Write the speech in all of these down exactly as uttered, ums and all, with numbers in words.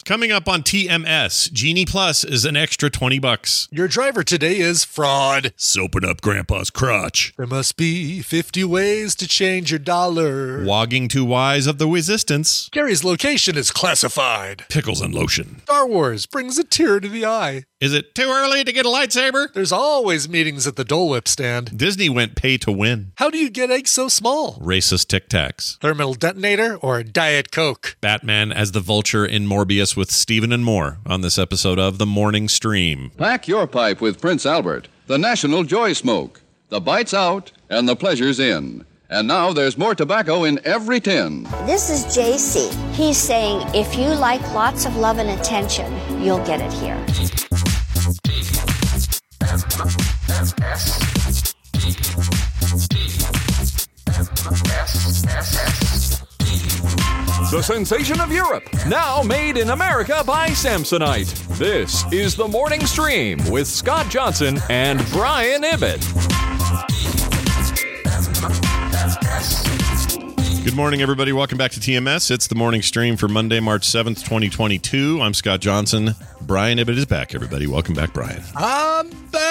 Coming up on T M S, Genie Plus is an extra twenty bucks. Your driver today is fraud. Soaping up Grandpa's crotch. There must be fifty ways to change your dollar. Wogging two Y's of the resistance. Gary's location is classified. Pickles and lotion. Star Wars brings a tear to the eye. Is it too early to get a lightsaber? There's always meetings at the Dole Whip stand. Disney went pay to win. How do you get eggs so small? Racist Tic Tacs. Thermal detonator or Diet Coke? Batman as the Vulture in Morbius with Stephen and more on this episode of The Morning Stream. Pack your pipe with Prince Albert, the National Joy Smoke. The bite's out and the pleasure's in. And now there's more tobacco in every tin. This is J C. He's saying if you like lots of love and attention, you'll get it here. The sensation of Europe, now made in America by Samsonite. This is The Morning Stream with Scott Johnson and Brian Ibbett. Good morning, everybody. Welcome back to T M S. It's The Morning Stream for Monday, March seventh, twenty twenty-two. I'm Scott Johnson. Brian Ibbett is back, everybody. Welcome back, Brian. I'm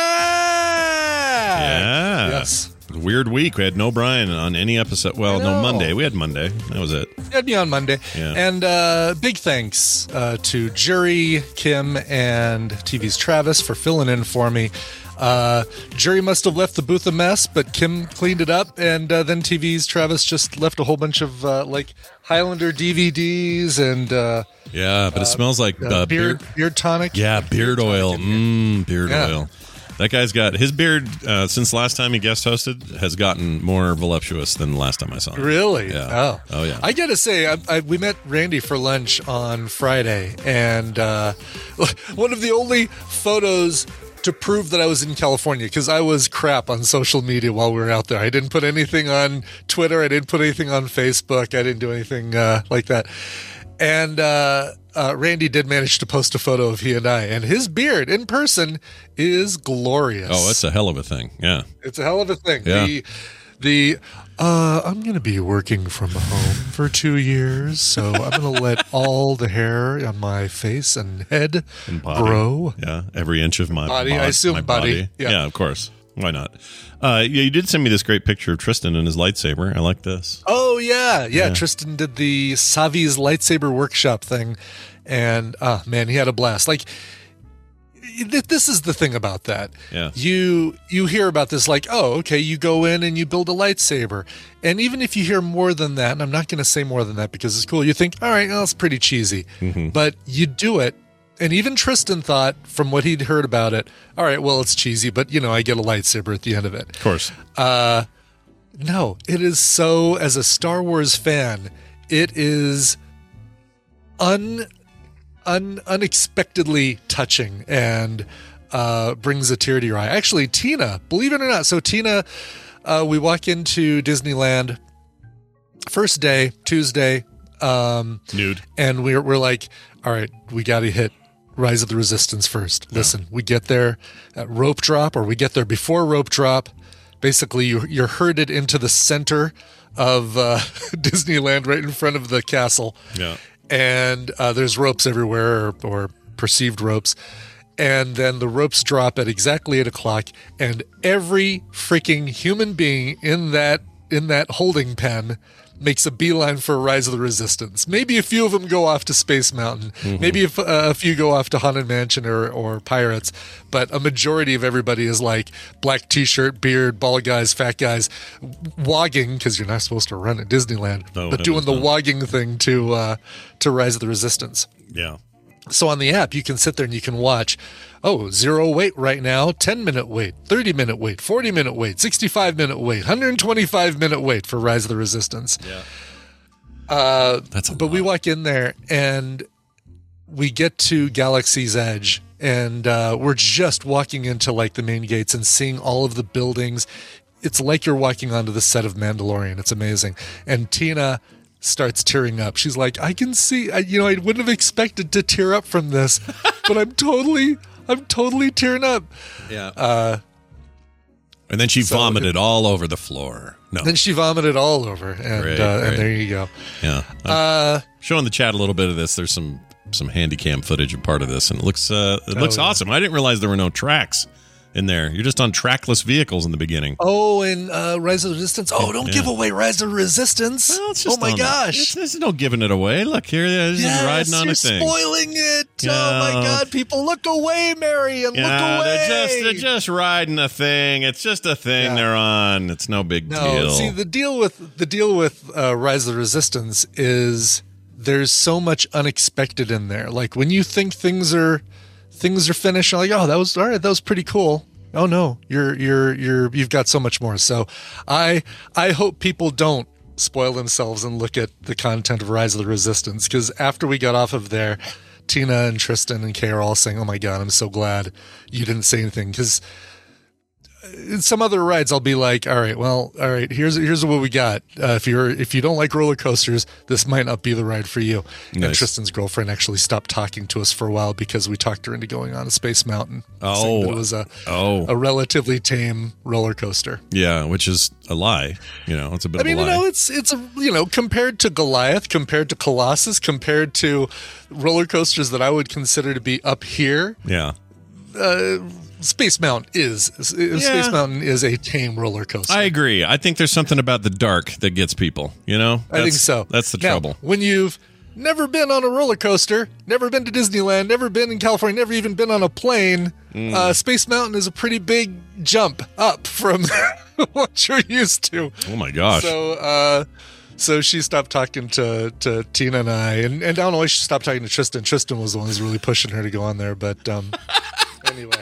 back! Yeah. Yes. Weird week. We had no Brian on any episode. Well, no, Monday. We had Monday. That was it. We had me on Monday. Yeah. And uh, big thanks uh, to Jury, Kim, and T V's Travis for filling in for me. Uh, Jury must have left the booth a mess, but Kim cleaned it up, and uh, then T V's Travis just left a whole bunch of uh, like Highlander D V Ds and uh, yeah, but it smells like uh, uh, beard, beard. beard tonic. Yeah, beard, beard oil. Mmm, beard yeah. oil. That guy's got his beard uh, since last time he guest hosted has gotten more voluptuous than the last time I saw him. Really? Yeah. Oh, oh yeah. I gotta say, I, I, we met Randy for lunch on Friday, and uh, one of the only photos to prove that I was in California, because I was crap on social media while we were out there. I didn't put anything on Twitter. I didn't put anything on Facebook. I didn't do anything uh, like that. And uh, uh, Randy did manage to post a photo of he and I, and his beard in person is glorious. Oh, it's a hell of a thing. Yeah. It's a hell of a thing. Yeah. The, the uh, I'm going to be working from home for two years, so I'm going to let all the hair on my face and head and body. grow. Yeah, every inch of my body. bod, I assume my body. body. Yeah. yeah, of course. Why not? Uh, yeah, you did send me this great picture of Tristan and his lightsaber. I like this. Oh, yeah. Yeah, Yeah. Tristan did the Savi's lightsaber workshop thing, and, uh, man, he had a blast. Like, th- this is the thing about that. Yeah. You you hear about this like, oh, okay, you go in and you build a lightsaber. And even if you hear more than that, and I'm not going to say more than that because it's cool, you think, all right, well, it's pretty cheesy. Mm-hmm. But you do it. And even Tristan thought, from what he'd heard about it, all right, well, it's cheesy, but, you know, I get a lightsaber at the end of it. Of course. Uh, no, it is so, as a Star Wars fan, it is un, un unexpectedly touching and uh, brings a tear to your eye. Actually, Tina, believe it or not, so Tina, uh, we walk into Disneyland, first day, Tuesday, um, nude, and we're we're like, all right, we got to hit Rise of the Resistance first. Listen, yeah. we get there at rope drop, or we get there before rope drop. Basically, you, you're herded into the center of uh, Disneyland, right in front of the castle. Yeah, and uh, there's ropes everywhere, or, or perceived ropes. And then the ropes drop at exactly eight o'clock, and every freaking human being in that in that holding pen makes a beeline for Rise of the Resistance. Maybe a few of them go off to Space Mountain. Mm-hmm. Maybe a, uh, a few go off to Haunted Mansion or, or Pirates. But a majority of everybody is like black t-shirt, beard, bald guys, fat guys, wogging, because you're not supposed to run at Disneyland, no, but doing the not. wogging thing to uh, to Rise of the Resistance. Yeah. So on the app, you can sit there and you can watch, oh, zero wait right now, ten minute wait, thirty minute wait, forty minute wait, sixty-five minute wait, one hundred twenty-five minute wait for Rise of the Resistance. Yeah. Uh, That's a but lot. we walk in there and we get to Galaxy's Edge, and uh, we're just walking into like the main gates and seeing all of the buildings. It's like you're walking onto the set of Mandalorian. It's amazing. And Tina starts tearing up. She's like, I can see, I, you know, I wouldn't have expected to tear up from this, but I'm totally, I'm totally tearing up. Yeah. Uh, and then she so vomited it, all over the floor. No. Then she vomited all over, and Great, uh, great. and there you go. Yeah. Uh, Showing the chat a little bit of this. There's some up some handy cam footage of part of this, and it looks uh, it looks oh, yeah. awesome. I didn't realize there were no tracks in there. You're just on trackless vehicles in the beginning. Oh, and uh, Rise of the Resistance. Oh, don't Yeah. give away Rise of the Resistance. Well, it's Oh just my on- gosh. it's- There's no giving it away. Look here, this Yes, is riding on you're a thing. spoiling it. Yeah. Oh my God, people, look away, Mary, and Yeah, look away. they're just they're just riding a thing. It's just a thing Yeah. they're on. It's no big No, deal. see the deal with the deal with uh, Rise of the Resistance is there's so much unexpected in there. Like when you think things are things are finished, you're like, oh, that was all right, that was pretty cool. Oh no, you're you're you're you've got so much more. So I I hope people don't spoil themselves and look at the content of Rise of the Resistance, because after we got off of there, Tina and Tristan and Kay are all saying, oh my God, I'm so glad you didn't say anything, because in some other rides I'll be like, all right, well, all right, here's here's what we got. Uh, if you're if you don't like roller coasters, this might not be the ride for you. And Nice. Tristan's girlfriend actually stopped talking to us for a while because we talked her into going on a Space Mountain. Oh. saying that it was a Oh. a relatively tame roller coaster. Yeah, which is a lie. You know, it's a bit I mean, of a you lie. know, it's it's a you know compared to Goliath, compared to Colossus, compared to roller coasters that I would consider to be up here. yeah. Space Mountain is Space Mountain is a tame roller coaster. I agree. I think there's something about the dark that gets people, you know? I think That's- so. That's the Now, trouble. When you've never been on a roller coaster, never been to Disneyland, never been in California, never even been on a plane, Mm. uh, Space Mountain is a pretty big jump up from what you're used to. Oh my gosh. So, uh, so she stopped talking to, to Tina and I, and, and I don't know why she stopped talking to Tristan. Tristan was the one who's really pushing her to go on there, but um, anyway.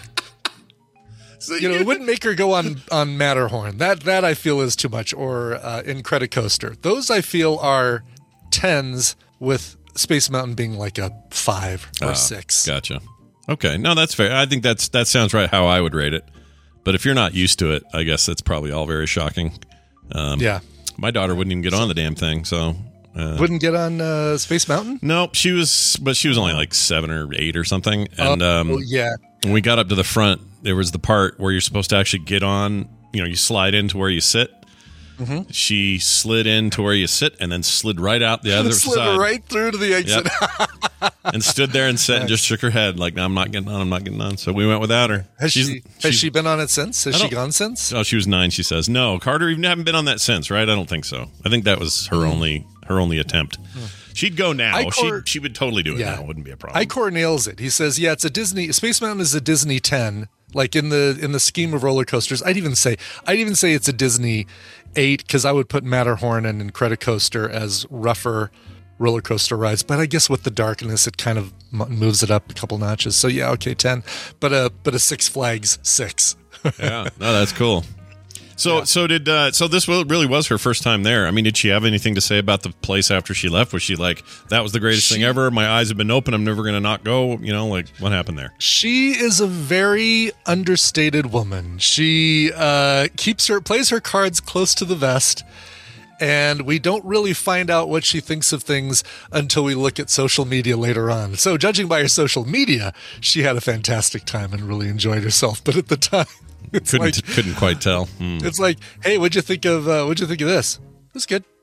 So You know, it wouldn't make her go on on Matterhorn. That that I feel is too much. Or uh, Incredicoaster. Those I feel are tens, with Space Mountain being like a five or Oh, six. Gotcha. Okay. No, that's fair. I think that's that sounds right how I would rate it. But if you're not used to it, I guess that's probably all very shocking. Um, Yeah, My daughter wouldn't even get on the damn thing, so uh, wouldn't get on uh, Space Mountain. nope, she was, but she was only like seven or eight or something. And Oh, um, yeah, when we got up to the front, there was the part where you're supposed to actually get on. You know, you slide into where you sit. Mm-hmm. She slid into where you sit and then slid right out the other slid side right through to the exit. Yep. and stood there and sat and just shook her head like, no, I'm not getting on. I'm not getting on. So we went without her. Has She's- she has she's- she been on it since? Has I she don't- gone since? Oh, she was nine. She says no. Carter even haven't been on that since, right? I don't think so. I think that was her only her only attempt. She'd go now. I she cor- she would totally do it Yeah. now. It wouldn't be a problem. Icor nails it. He says, "Yeah, it's a Disney. Space Mountain is a Disney ten. Like in the in the scheme of roller coasters, I'd even say I'd even say it's a Disney eight, because I would put Matterhorn and Incredicoaster as rougher roller coaster rides. But I guess with the darkness, it kind of m- moves it up a couple notches. So yeah, okay, ten. But a but a Six Flags six. yeah, no, that's cool. So so did uh, so this wa- really was her first time there. I mean, did she have anything to say about the place after she left? Was she like, that was the greatest thing She- ever? My eyes have been open. I'm never going to not go. You know, like what happened there? She is a very understated woman. She uh, keeps her plays her cards close to the vest, and we don't really find out what she thinks of things until we look at social media later on. So, judging by her social media, she had a fantastic time and really enjoyed herself. But at the time, it's Couldn't like couldn't quite tell. Hmm. it's like, hey, what'd you think of uh, what'd you think of this? It was good.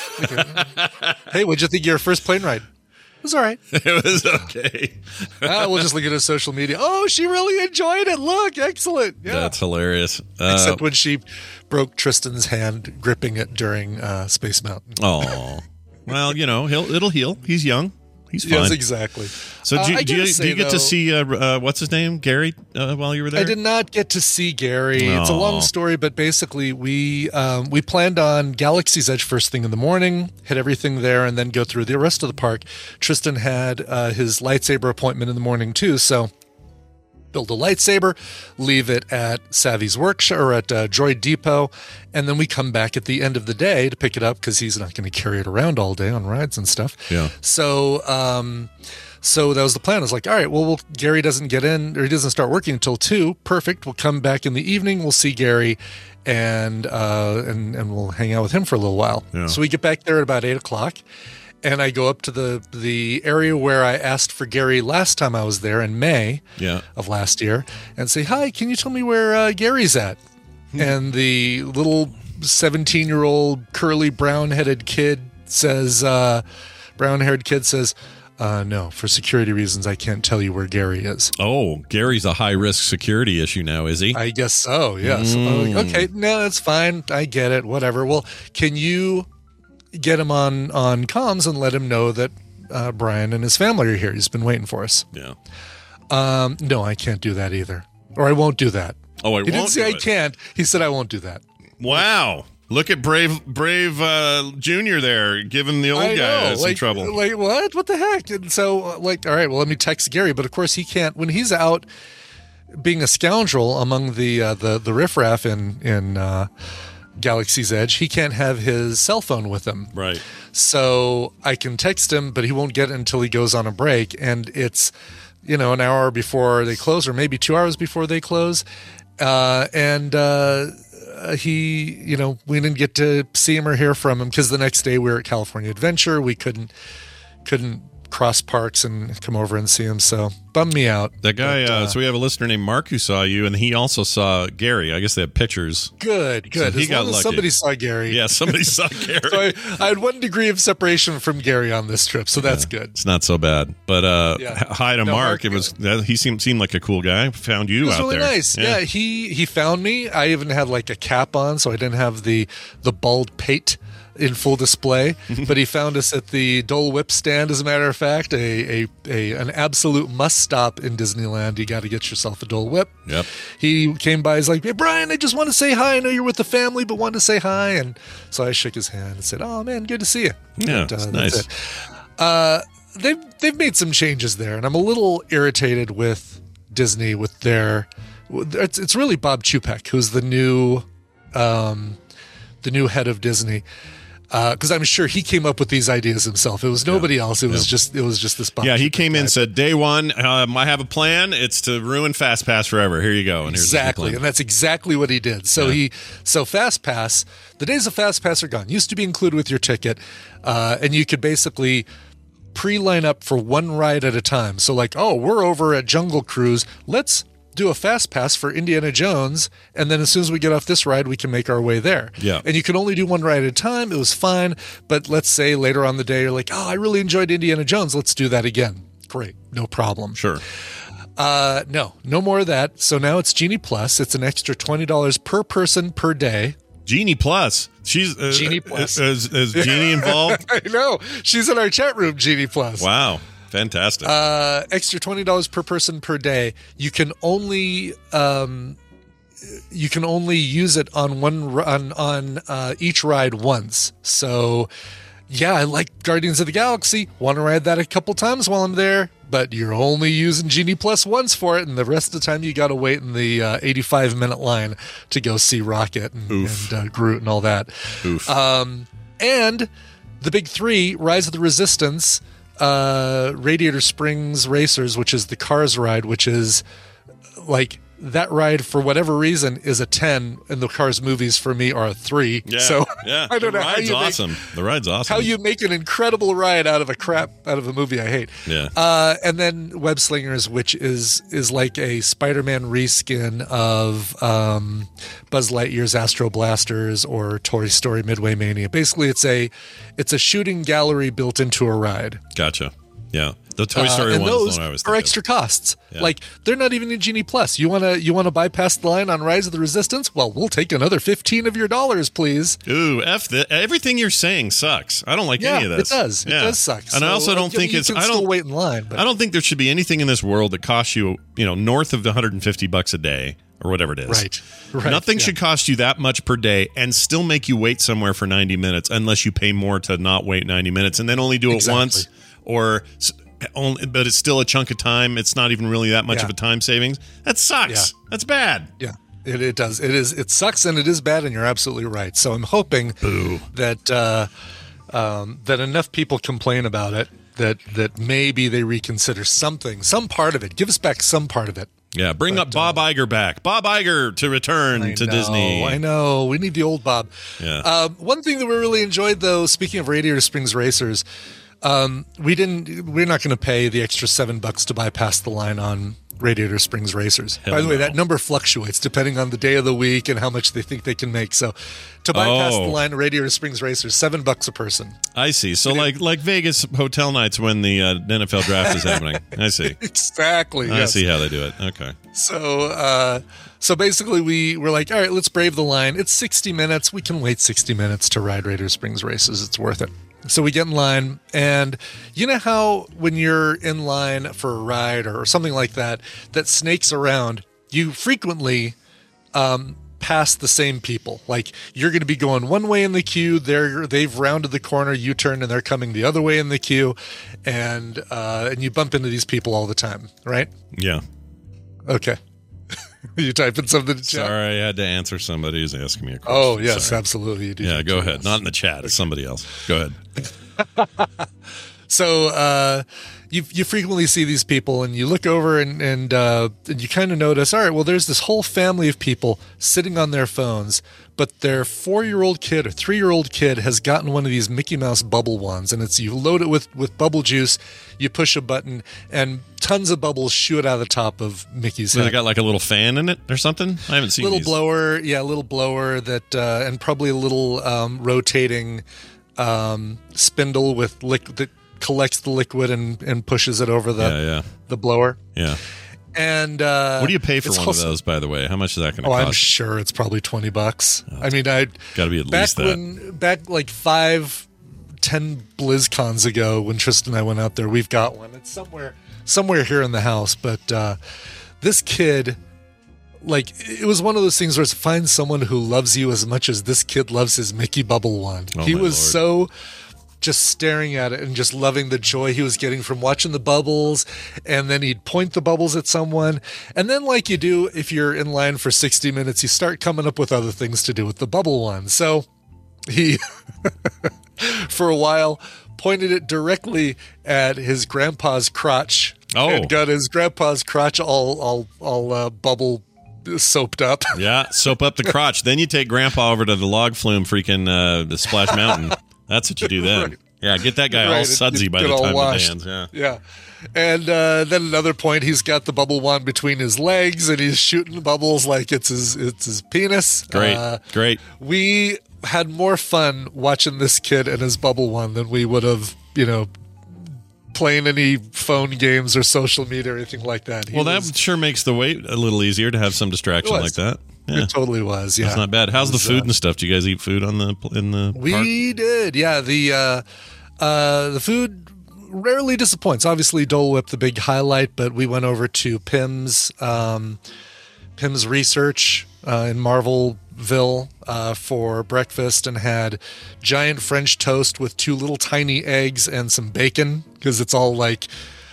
Hey, what'd you think of your first plane ride? It was all right. It was okay. Ah, we'll just look at her social media. Oh, she really enjoyed it. Look, excellent. Yeah. That's hilarious. Uh, Except when she broke Tristan's hand gripping it during uh, Space Mountain. oh, well, you know, he'll it'll heal. He's young. He's fine. Yes, exactly. So Uh, do, you- I do, you, gotta do say, you get though, to see uh, uh, what's his name, Gary, uh, while you were there? I did not get to see Gary. It's a Aw. long story, but basically we um, we planned on Galaxy's Edge first thing in the morning, hit everything there, and then go through the rest of the park. Tristan had uh, his lightsaber appointment in the morning too, so build a lightsaber, leave it at Savvy's workshop or at uh, Droid Depot, and then we come back at the end of the day to pick it up because he's not going to carry it around all day on rides and stuff. Yeah. So, um, so that was the plan. I was like, all right, well, we'll, Gary doesn't get in or he doesn't start working until two. Perfect. We'll come back in the evening. We'll see Gary, and uh, and and we'll hang out with him for a little while. Yeah. So we get back there at about eight o'clock. And I go up to the the area where I asked for Gary last time I was there in May Yeah. of last year, and say, "Hi, can you tell me where uh, Gary's at?" And the little seventeen-year-old curly brown-headed kid says, uh, "Brown-haired kid says, Uh, no, for security reasons, I can't tell you where Gary is. Oh, Gary's a high-risk security issue now, is he? I guess so, yes. Mm. Uh, okay, no, that's fine. I get it, whatever. Well, can you get him on, on comms and let him know that uh, Brian and his family are here? He's been waiting for us. Yeah. Um, no, I can't do that either. Or I won't do that. Oh, I He didn't won't say do I it. can't. He said I won't do that. Wow. Look at Brave Brave uh, Junior there, giving the old I guy know, some like, trouble. Like, what? What the heck? And so, uh, like, all right, well, let me text Gary. But of course, he can't. When he's out being a scoundrel among the uh, the the riffraff in in uh, Galaxy's Edge, he can't have his cell phone with him. Right. So I can text him, but he won't get it until he goes on a break, and it's you know an hour before they close, or maybe two hours before they close, uh, and. Uh, Uh, he, you know, we didn't get to see him or hear from him because the next day we were at California Adventure. We couldn't couldn't cross parks and come over and see him, so bummed me out. That guy, But, uh, uh, so we have a listener named Mark who saw you, and he also saw Gary. I guess they have pictures. Good, good. So he as got long as lucky. somebody saw Gary. Yeah, somebody saw Gary. So I, I had one degree of separation from Gary on this trip, so that's good. It's not so bad. But uh, Yeah. h- hi to No, Mark. Mark, It was uh, he seemed seemed like a cool guy. Found you It was out really there. nice. Yeah. he he found me. I even had like a cap on, so I didn't have the the bald pate in full display. But he found us at the Dole Whip stand. As a matter of fact, a a, a an absolute must stop in Disneyland. You got to get yourself a Dole Whip. Yep. He came by. He's like, "Hey, Brian, I just want to say hi. I know you're with the family, but wanted to say hi." And so I shook his hand and said, "Oh man, good to see you." Yeah, And, uh, it's that's nice. it. Uh, they've they've made some changes there, and I'm a little irritated with Disney with their. It's it's really Bob Chapek who's the new, um, the new head of Disney. Because I'm sure he came up with these ideas himself. It was nobody else. It was just it was just this. Bob Yeah, he Chapek came in guy. and said, day one, um, I have a plan. It's to ruin Fast Pass forever. Here you go. And here's the Exactly, plan. and that's exactly what he did. So Yeah. he, so Fast Pass, the days of Fast Pass are gone. Used to be included with your ticket, uh, and you could basically pre-line up for one ride at a time. So like, oh, we're over at Jungle Cruise. Let's do a Fast Pass for Indiana Jones, and then as soon as we get off this ride, we can make our way there. Yeah. And you can only do one ride at a time. It was fine, but let's say later on the day, you're like, oh, I really enjoyed Indiana Jones. Let's do that again. Great, no problem. Sure. Uh, no, no more of that. So now it's Genie Plus. It's an extra twenty dollars per person per day. Genie Plus. She's uh, Genie Plus. Is, is Genie involved? I know. She's in our chat room, Genie Plus. Wow. Fantastic. Uh, extra twenty dollars per person per day. You can only um, you can only use it on one on on uh, each ride once. So yeah, I like Guardians of the Galaxy. Want to ride that a couple times while I'm there, but you're only using Genie Plus once for it, and the rest of the time you got to wait in the uh, eighty-five minute line to go see Rocket and, and uh, Groot and all that. Oof. Um, and the big three: Rise of the Resistance, uh, Radiator Springs Racers, which is the Cars ride, which is like that ride for whatever reason is a ten, and the Cars movies for me are a three. yeah. So yeah. I don't the know how ride's you make- awesome. the ride's awesome. how you make an incredible ride out of a crap out of a movie I hate. Yeah. Uh, and then Web Slingers, which is is like a Spider-Man reskin of um, Buzz Lightyear's Astro Blasters or Toy Story Midway Mania. Basically, it's a it's a shooting gallery built into a ride. Gotcha. Yeah. The Toy Uh, Story and one those is the one I was are thinking extra costs. Yeah. Like they're not even in Genie Plus. You wanna you wanna bypass the line on Rise of the Resistance? Well, we'll take another fifteen of your dollars, please. of. Ooh, F the, everything you're saying sucks. I don't like Yeah, any of it this. does. Yeah. It does suck. And I So, also don't you- think you it's can I still don't wait in line. But I don't think there should be anything in this world that costs you, you know, north of one hundred fifty bucks a day or whatever it is. Right. Right. Nothing yeah. should cost you that much per day and still make you wait somewhere for ninety minutes unless you pay more to not wait ninety minutes and then only do it Exactly. once or s- only, but it's still a chunk of time. It's not even really that much Yeah. of a time savings. That sucks. Yeah. That's bad. Yeah, it, it does. It is. It sucks and it is bad, and you're absolutely right. So I'm hoping that uh, um, that enough people complain about it that that maybe they reconsider something, some part of it. Give us back some part of it. Yeah, bring up Bob Iger back. Bob Iger to return I to know, Disney. I know. We need the old Bob. Yeah. Um, one thing that we really enjoyed, though, speaking of Radiator Springs Racers, um, we didn't. We're not going to pay the extra seven bucks to bypass the line on Radiator Springs Racers. Hell By the way, no. that number fluctuates depending on the day of the week and how much they think they can make. So to bypass Oh. the line of Radiator Springs Racers, seven bucks a person. I see. So like like Vegas hotel nights when the uh, N F L draft is happening. I see. Exactly. I yes. see how they do it. Okay. So, uh, so basically, we were like, all right, let's brave the line. It's sixty minutes. We can wait sixty minutes to ride Radiator Springs Races. It's worth it. So we get in line, and you know how when you're in line for a ride or something like that, that snakes around, you frequently um, pass the same people. Like you're going to be going one way in the queue, they're they've rounded the corner, you turn, and they're coming the other way in the queue, and uh, and you bump into these people all the time, right? Yeah. Okay. You typing something to chat? Sorry, I had to answer somebody who's asking me a question. Oh, yes, Sorry. absolutely. You do Yeah, need go to, ahead. yes. Not in the chat. It's somebody else. Go ahead. So uh, you you frequently see these people, and you look over, and and, uh, and you kind of notice, all right, well, there's this whole family of people sitting on their phones, but their four-year-old kid or three-year-old kid has gotten one of these Mickey Mouse bubble ones, and it's you load it with, with bubble juice, you push a button, and tons of bubbles shoot out of the top of Mickey's So they head. got like a little fan in it or something? I haven't seen Little these. blower, yeah, a little blower that, uh, and probably a little um, rotating um, spindle with liquid that collects the liquid and, and pushes it over the Yeah, yeah. the blower. Yeah. And uh, What do you pay for it's one also- of those, by the way? How much is that going to Oh, cost? I'm sure it's probably twenty bucks. I mean, I Got to be at back least that. when back like five, ten BlizzCons ago when Tristan and I went out there, we've got one. It's somewhere somewhere here in the house, but uh, this kid. Like, it was one of those things where it's find someone who loves you as much as this kid loves his Mickey Bubble wand. Oh, he my was Lord. so just staring at it and just loving the joy he was getting from watching the bubbles. And then he'd point the bubbles at someone. And then, like you do if you're in line for sixty minutes, you start coming up with other things to do with the bubble wand. So he, for a while, pointed it directly at his grandpa's crotch. Oh. And got his grandpa's crotch all, all, all uh, bubble soaped up. Yeah, soap up the crotch. Then you take Grandpa over to the log flume freaking uh, the Splash Mountain. That's what you do then. Right. Yeah, get that guy all Right, sudsy it- by get the all time washed. it ends. Yeah. Yeah. And uh, then another point, he's got the bubble wand between his legs, and he's shooting bubbles like it's his it's his penis. Great, Uh, great. we had more fun watching this kid and his bubble wand than we would have, you know, playing any phone games or social media or anything like that. He Well, that was- sure makes the wait a little easier to have some distraction It like was. that. Yeah, it totally was. Yeah, that's not bad. How's It the was, food uh, and stuff? Do you guys eat food on the in the park? We did, yeah. The uh, uh, the food rarely disappoints. Obviously, Dole Whip the big highlight, but we went over to Pim's um, Pim's Research uh, in Marvelville uh, for breakfast and had giant French toast with two little tiny eggs and some bacon because it's all like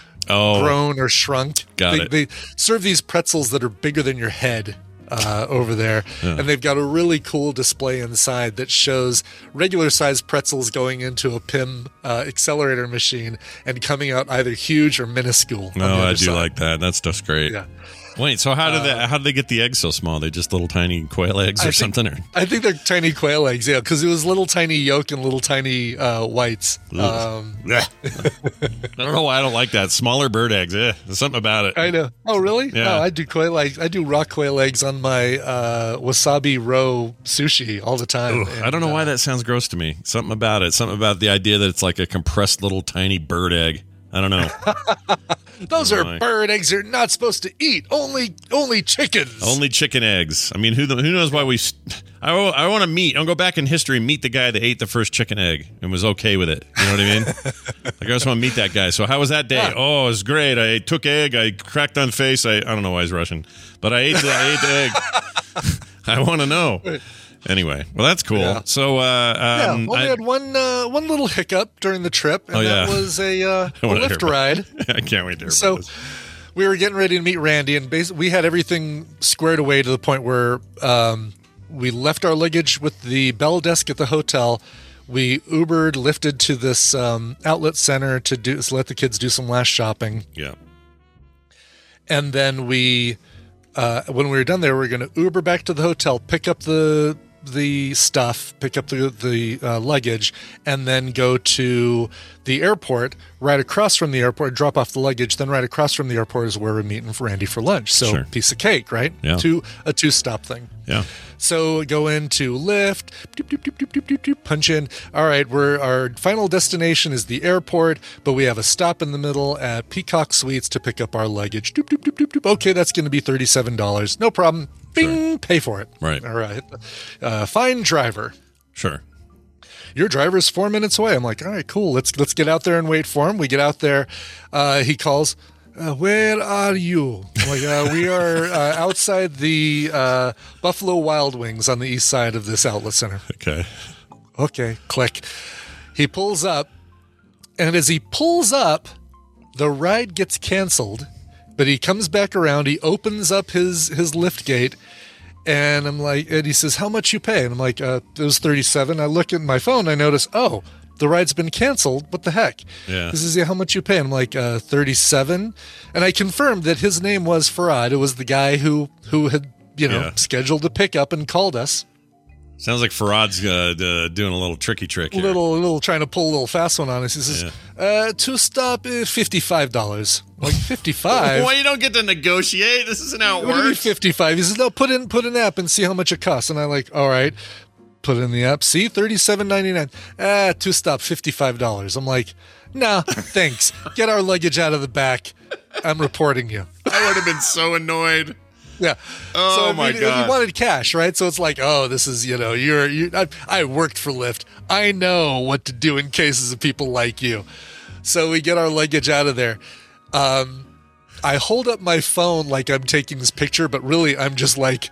Oh, grown or shrunk. Got they, it. They serve these pretzels that are bigger than your head uh, over there, and they've got a really cool display inside that shows regular sized pretzels going into a Pim uh, accelerator machine and coming out either huge or minuscule. on the no, other I do side. like that. That stuff's great. Yeah. Wait, so how did they how did they get the eggs so small? They just little tiny quail eggs or I think- something? Or I think they're tiny quail eggs, yeah, because it was little tiny yolk and little tiny uh, whites. Um, I don't know why I don't like that. Smaller bird eggs. Eh, there's something about it. I know. Oh, really? Yeah. No, I do quail eggs. I do raw quail eggs on my uh, wasabi roe sushi all the time. Ugh, I don't know And, why uh, that sounds gross to me. Something about it. Something about the idea that it's like a compressed little tiny bird egg. I don't know. Those are Why? bird eggs you're not supposed to eat. Only only chickens. Only chicken eggs. I mean, who the, who knows why we? st- I, wa- I want to meet. I'll go back in history and meet the guy that ate the first chicken egg and was okay with it. You know what I mean? Like I just want to meet that guy. So how was that day? Oh, it was great. I took egg. I cracked on face. I I don't know why he's Russian, but I ate the, I ate the egg. I want to know. Anyway, well that's cool. Yeah. So uh, Yeah, um, only I, had one uh, one little hiccup during the trip, and Oh, yeah. that was a, uh, a wanna hear lift about ride. I can't wait to hear So about this. we were getting ready to meet Randy, and basically we had everything squared away to the point where um, we left our luggage with the bell desk at the hotel. We Ubered, lifted to this um, outlet center to do to let the kids do some last shopping, Yeah. and then we, uh, when we were done there, we were going to Uber back to the hotel, pick up the the stuff, pick up the the uh, luggage, and then go to the airport. Right across from the airport, drop off the luggage. Then right across from the airport is where we're meeting for Randy for lunch. So Sure. piece of cake, right? Yeah. Two a two stop thing. Yeah. So go into Lyft, doop, doop, doop, doop, doop, doop, doop, punch in. All right, we're our final destination is the airport, but we have a stop in the middle at Peacock Suites to pick up our luggage. Doop, doop, doop, doop, doop. Okay, that's going to be thirty-seven dollars. No problem. Bing, pay for it. Right. All right. Uh, fine driver. Sure. Your driver's four minutes away. I'm like, all right, cool. Let's let's get out there and wait for him. We get out there. Uh, he calls. Uh, where are you? I'm like, uh, we are uh, outside the uh, Buffalo Wild Wings on the east side of this outlet center. Okay. Okay, click. He pulls up, and as he pulls up, the ride gets canceled. But he comes back around. He opens up his his lift gate, and I'm like, and he says, "How much you pay?" And I'm like, uh, "It was thirty-seven." I look at my phone. I notice, oh, the ride's been canceled. What the heck? Yeah. This is yeah, how much you pay? And I'm like, uh, thirty-seven. And I confirmed that his name was Farad. It was the guy who who had you know Yeah. scheduled the pickup and called us. Sounds like Farad's uh, d- doing a little tricky trick here. Little, little trying to pull a little fast one on us. He says, uh, "To stop, uh, fifty-five dollars." Like fifty-five. Well, you don't get to negotiate. This isn't how it What do you mean works. fifty-five? He says, "No, put in, put an app and see how much it costs." And I like, all right, put in the app. See, thirty-seven ninety-nine. Ah, to stop, fifty-five dollars. I'm like, nah, thanks. Get our luggage out of the back. I'm reporting you. I would have been so annoyed. Yeah. Oh, so, I my mean, God. You wanted cash, right? So it's like, oh, this is, you know, you're, you. I, I worked for Lyft. I know what to do in cases of people like you. So we get our luggage out of there. Um, I hold up my phone like I'm taking this picture, but really I'm just like,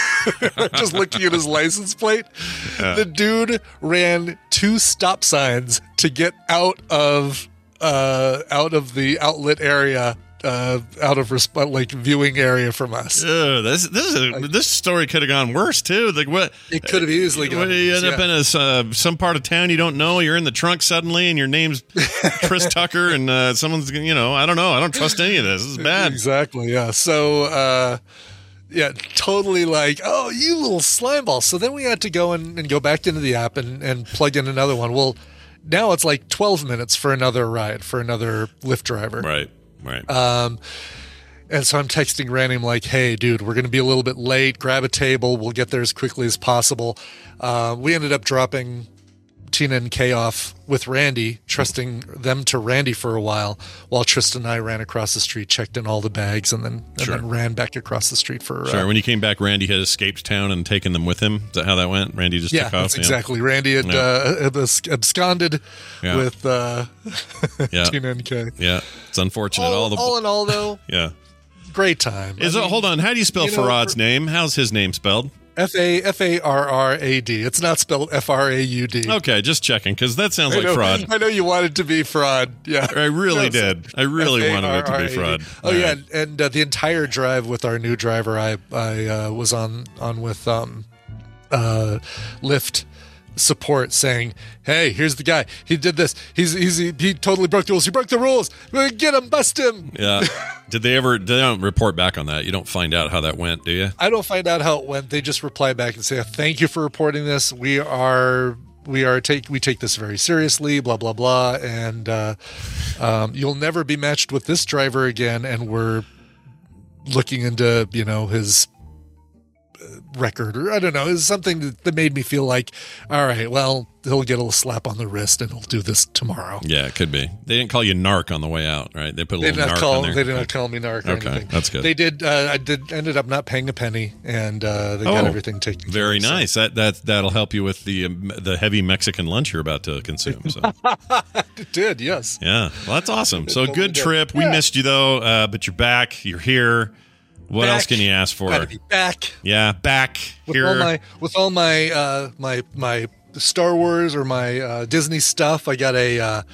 just looking at his license plate. Yeah. The dude ran two stop signs to get out of, uh, out of the outlet area. Uh, out of resp- like viewing area from us. Ugh, this this is a, this story could have gone worse too. Like what? It could have easily gone What, you worse, end up yeah. in a, uh, some part of town you don't know. You're in the trunk suddenly, and your name's Chris Tucker, and uh, someone's you know I don't know. I don't trust any of this. This is bad. Exactly. Yeah. So, uh, yeah, totally like, oh, you little slime ball. So then we had to go and, and go back into the app and, and plug in another one. Well, now it's like twelve minutes for another ride for another Lyft driver. Right. Right. Um, and so I'm texting Randy. I'm like, hey, dude, we're going to be a little bit late. Grab a table. We'll get there as quickly as possible. Uh, we ended up dropping Tina and Kay off with Randy, trusting them to Randy for a while, while Tristan and I ran across the street, checked in all the bags, and then, and Sure. then ran back across the street for. Sure. Uh, When you came back, Randy had escaped town and taken them with him. Is that how that went? Randy just yeah, took off. that's exactly. Randy had Yeah. uh, abs- absconded Yeah. with uh, Yeah. Tina and Kay. Yeah. It's unfortunate. All, all the all in all, though, yeah. great time. Is I it? mean, Hold on. How do you spell you know, Farad's for- name? How's his name spelled? F A F A R R A D. It's not spelled F R A U D. Okay, just checking because that sounds I like know, fraud. I know you wanted to be fraud. Yeah, I really No, did. I really wanted it to be F A R R A D. fraud. Oh All yeah, right. and, and uh, the entire drive with our new driver, I I uh, was on on with um, uh, Lyft support saying, "Hey, here's the guy. He did this. He's he's he, he totally broke the rules. He broke the rules. Get him, bust him." Yeah. Did they ever? They don't report back on that. You don't find out how that went, do you? I don't find out how it went. They just reply back and say, "Thank you for reporting this. We are." We are take we take this very seriously, blah blah blah, and uh, um, you'll never be matched with this driver again. And we're looking into you know his uh, record, or I don't know, it's something that, that made me feel like, all right, well, he'll get a little slap on the wrist, and he'll do this tomorrow. Yeah, it could be. They didn't call you narc on the way out, right? They put a They did little not narc call. on there. They did not call me narc or Okay, anything. that's good. They did. Uh, I did. Ended up not paying a penny, and uh, they got Oh, everything taken. Very care of, so. nice. That that that'll help you with the um, the heavy Mexican lunch you're about to consume. So It did. Yes. yeah, well, that's awesome. So totally good did. trip. We Yeah. missed you though, uh, but you're back. You're here. What Back. else can you ask for? Gotta be back. Yeah, back with here. all my with all my uh my my Star Wars or my uh Disney stuff. I got a uh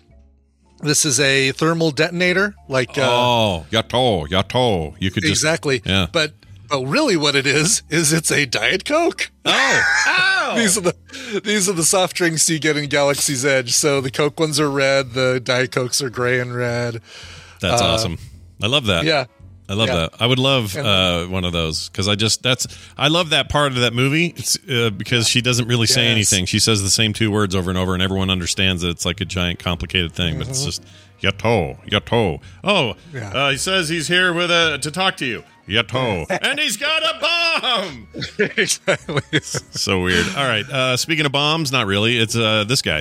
this is a thermal detonator, like uh oh, yato, yato. You could just exactly. yeah. But but really what it is is it's a Diet Coke. oh, oh. These are the these are the soft drinks you get in Galaxy's Edge. So the Coke ones are red, the Diet Cokes are gray and red. That's uh, awesome. I love that. Yeah. I love Yeah. that. I would love And- uh, one of those because I just that's I love that part of that movie. It's uh, because she doesn't really say Yes. anything. She says the same two words over and over, and everyone understands that it's like a giant, complicated thing. But it's just yato, yato. Oh, Yeah. uh, he says he's here with a to talk to you. Yato, and he's got a bomb. Exactly. So weird. All right. Uh, speaking of bombs, not really. It's uh, this guy.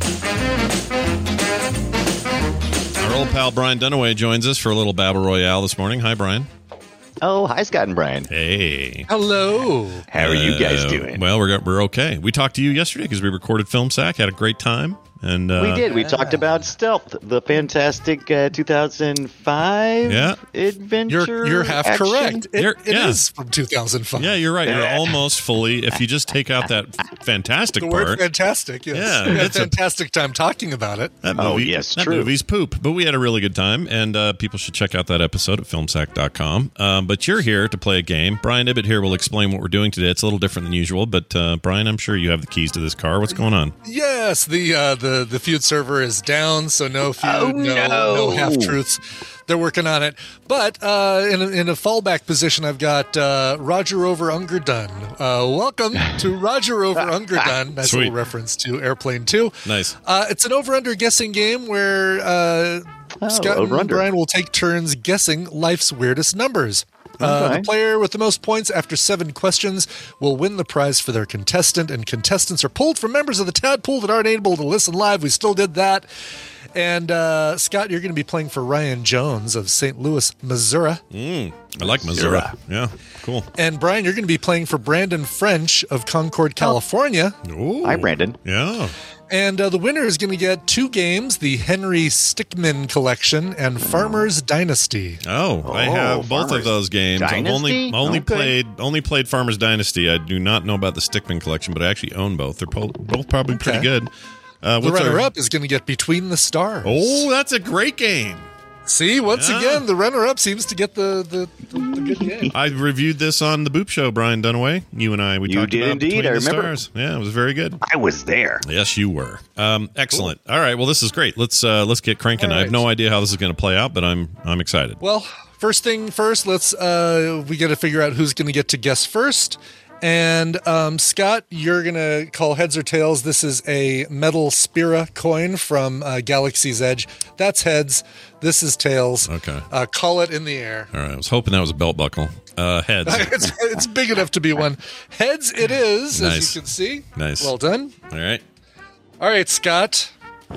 Our old pal Brian Dunaway joins us for a little Battle Royale this morning. Hi, Brian. Oh, hi, Scott and Brian. Hey. Hello. How are you guys Uh, doing? Well, we're we're okay. We talked to you yesterday because we recorded Film Sack, had a great time, and uh, we did. We talked about Stealth, the fantastic uh, two thousand five Yeah. adventure. You're you're half action. correct. It, You're- it yeah. is from two thousand five. Yeah, you're right. You're almost fully. If you just take out that fantastic The word part, fantastic. Yes. Yeah, we had a it's a- fantastic time talking about it. that Oh, movie, yes, that true. movie's poop. But we had a really good time, and uh, people should check out that episode at film sack dot com. Um, but you're here to play a game. Brian Ibbett here will explain what we're doing today. It's a little different than usual, but uh, Brian, I'm sure you have the keys to this car. What's going on? Yes, the uh, the the feud server is down, so no feud, Oh, no, no. no half truths. They're working on it, but uh, in a, in a fallback position, I've got uh, Roger over Ungerdone. Uh, welcome to Roger over Ungerdone. Nice Sweet. little reference to Airplane Two. Nice. Uh, it's an over/under guessing game where uh, Oh, Scott and over-under. Brian will take turns guessing life's weirdest numbers. Uh, Okay. the player with the most points after seven questions will win the prize for their contestant, and contestants are pulled from members of the Tadpool that aren't able to listen live. We still did that. And uh, Scott, you're going to be playing for Ryan Jones of Saint Louis, Missouri. I like Missouri. Missouri. Yeah, cool. And Brian, you're going to be playing for Brandon French of Concord, California. Ooh. Hi, Brandon. Yeah. And uh, the winner is going to get two games, the Henry Stickmin Collection and Farmer's Dynasty. Oh, I Oh, have both of Farmers those games. I've only Dynasty? only Okay. played only played Farmer's Dynasty. I do not know about the Stickman collection, but I actually own both. They're po- both probably pretty Okay. good. Uh, The what's our- runner-up is going to get Between the Stars. Oh, that's a great game. See, once Yeah. again, the runner-up seems to get the, the, the, the good game. I reviewed this on the Boop Show, Brian Dunaway. You and I, we You talked did about indeed, Between I the remember. Stars. Yeah, it was very good. I was there. Yes, you were. Um, excellent. All right. Well, this is great. Let's uh, let's get cranking. All I have right. no idea how this is going to play out, but I'm I'm excited. Well, first thing first, let's uh, we got to figure out who's going to get to guess first. And um, Scott, you're going to call heads or tails. This is a metal Spira coin from uh, Galaxy's Edge. That's heads. This is tails. Okay. Uh, call it in the air. All right. I was hoping that was a belt buckle. Uh, heads. it's, it's big enough to be one. Heads it is, Nice. as you can see. Nice. Well done. All right. All right, Scott.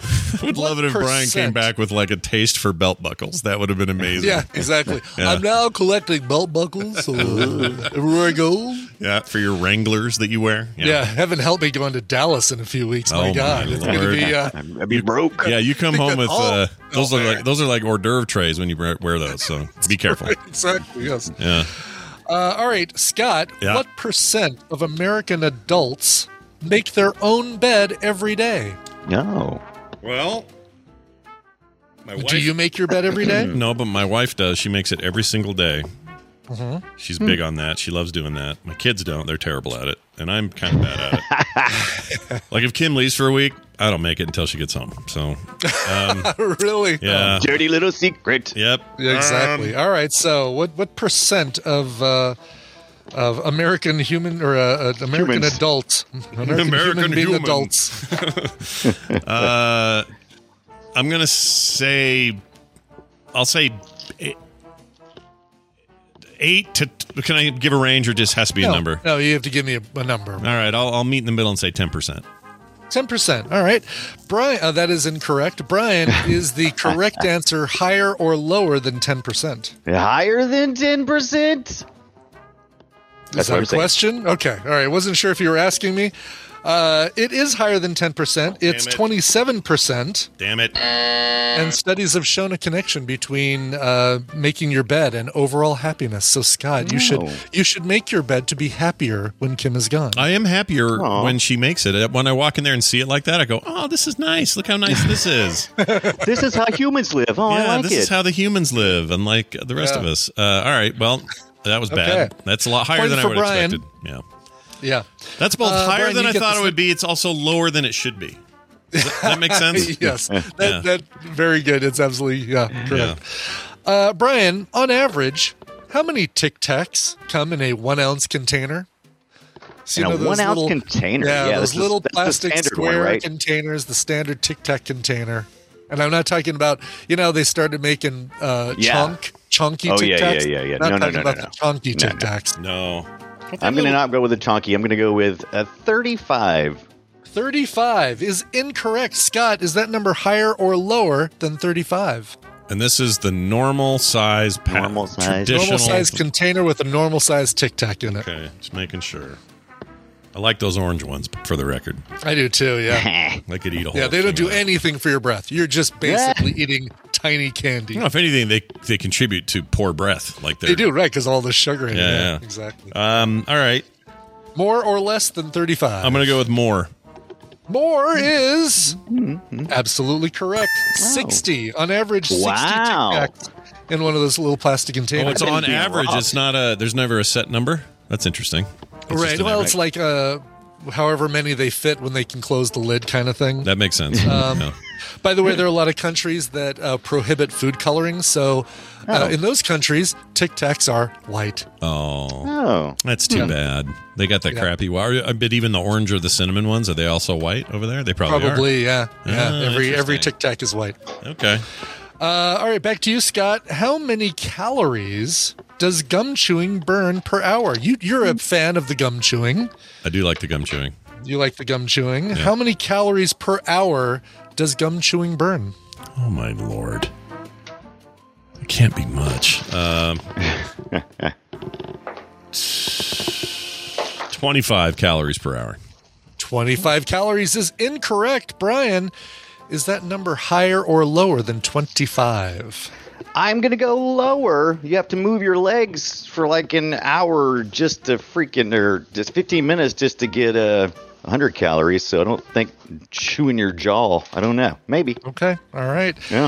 I would love it if Brian came percent? back with like a taste for belt buckles. That would have been amazing. Yeah, exactly. Yeah. I'm now collecting belt buckles. So uh, everywhere I go. Yeah, for your Wranglers that you wear. Yeah. heaven help me going to Dallas in a few weeks. My Oh, God, my it's going to Lord. be. Uh, I'd be broke. Yeah, you come home with uh, Oh, those oh, are man. like those are like hors d'oeuvre trays when you wear wear those. So be careful. exactly. Yes. Yeah. Uh, all right, Scott. Yeah. What percent of American adults make their own bed every day? No. Well, my wife. Do you make your bed every day? No, but my wife does. She makes it every single day. Mm-hmm. She's big on that. She loves doing that. My kids don't. They're terrible at it, and I'm kind of bad at it. Like if Kim leaves for a week, I don't make it until she gets home. So, um, really? yeah. Dirty little secret. Yep. Yeah, exactly. Um, All right. So, what what percent of uh, of American human or uh, uh, American Humans. adults, American, American human being humans. adults, uh, I'm gonna say, I'll say eight, eight to. Can I give a range or just has to be a no, number? No, you have to give me a, a number. All right, I'll, I'll meet in the middle and say ten percent. Ten percent. All right, Brian. Uh, that is incorrect. Brian is the correct answer. Higher or lower than ten percent? Higher than ten percent? Is That's that what a I'm saying. question? Okay. All right. Wasn't sure if you were asking me. Uh, it is higher than ten percent. It's Damn it. twenty-seven percent. Damn it! And studies have shown a connection between uh, making your bed and overall happiness. So, Scott, you should Oh. you should make your bed to be happier when Kim is gone. I am happier Aw. when she makes it. When I walk in there and see it like that, I go, "Oh, this is nice. Look how nice this is." This is how humans live. Oh, yeah, I like this it. is how the humans live, unlike the rest Yeah. of us. Uh, all right, well, that was bad. Okay. That's a lot higher Point than I for would Brian. have expected. Yeah, Yeah. that's both Uh, higher Brian, than you I get thought the it would be. It's also lower than it should be. Does that, that make sense? yes. That, Yeah. that very good. It's absolutely yeah, correct. Uh, Brian, on average, how many Tic Tacs come in a one ounce container? So, In a those one ounce little- container. Yeah, Yeah, those this is- little that's the plastic standard one, square right? containers, the standard Tic Tac container. And I'm not talking about, you know, they started making uh, Yeah. chunk, chunky Oh, Tic yeah, Tacs. yeah, yeah, yeah. Not No, no, talking no, about no, the no. chunky No, Tic no. Tacs. No. I'm going to not go with the chunky. I'm going to go with a thirty-five. thirty-five is incorrect. Scott, is that number higher or lower than thirty-five? And this is the normal size, pa- Normal size. traditional Normal size container with a normal size Tic Tac in it. Okay, just making sure. I like those orange ones, for the record. I do too, yeah. I could eat a whole. Yeah, they don't thing do of that. anything for your breath. You're just basically eating tiny candy. You know, if anything, they they contribute to poor breath. Like They do, right, because all the sugar in it. Yeah, Yeah, yeah. exactly. Um. All right, More or less than thirty-five? I'm gonna go with more. More is absolutely correct. sixty. On average, sixty Wow. Tic Tacs in one of those little plastic Oh, containers. it's been on being average. robbed. It's not a. There's never a set number. That's interesting. It's just right. an Well, average. it's like uh, however many they fit when they can close the lid kind of thing. That makes sense. Um, Yeah. By the way, there are a lot of countries that uh, prohibit food coloring. So uh, in those countries, Tic Tacs are white. Oh, Oh. that's too bad. They got that Yeah. crappy. Well, I bet even the orange or the cinnamon ones, are they also white over there? They probably, Probably, yeah. Ah, Yeah. every every interesting. Tic Tac is white. are. Okay. Uh, all right, back to you, Scott. How many calories does gum chewing burn per hour? You, you're a fan of the gum chewing. I do like the gum chewing. You like the gum chewing. How many calories per hour does gum chewing burn? Oh my lord. It can't be much. Um, twenty-five calories per hour. twenty-five calories is incorrect. Brian, is that number higher or lower than twenty-five? I'm going to go lower. You have to move your legs for like an hour just to freaking, or just fifteen minutes just to get uh, one hundred calories. So I don't think chewing your jaw, I don't know. Maybe. Okay, all right. Yeah.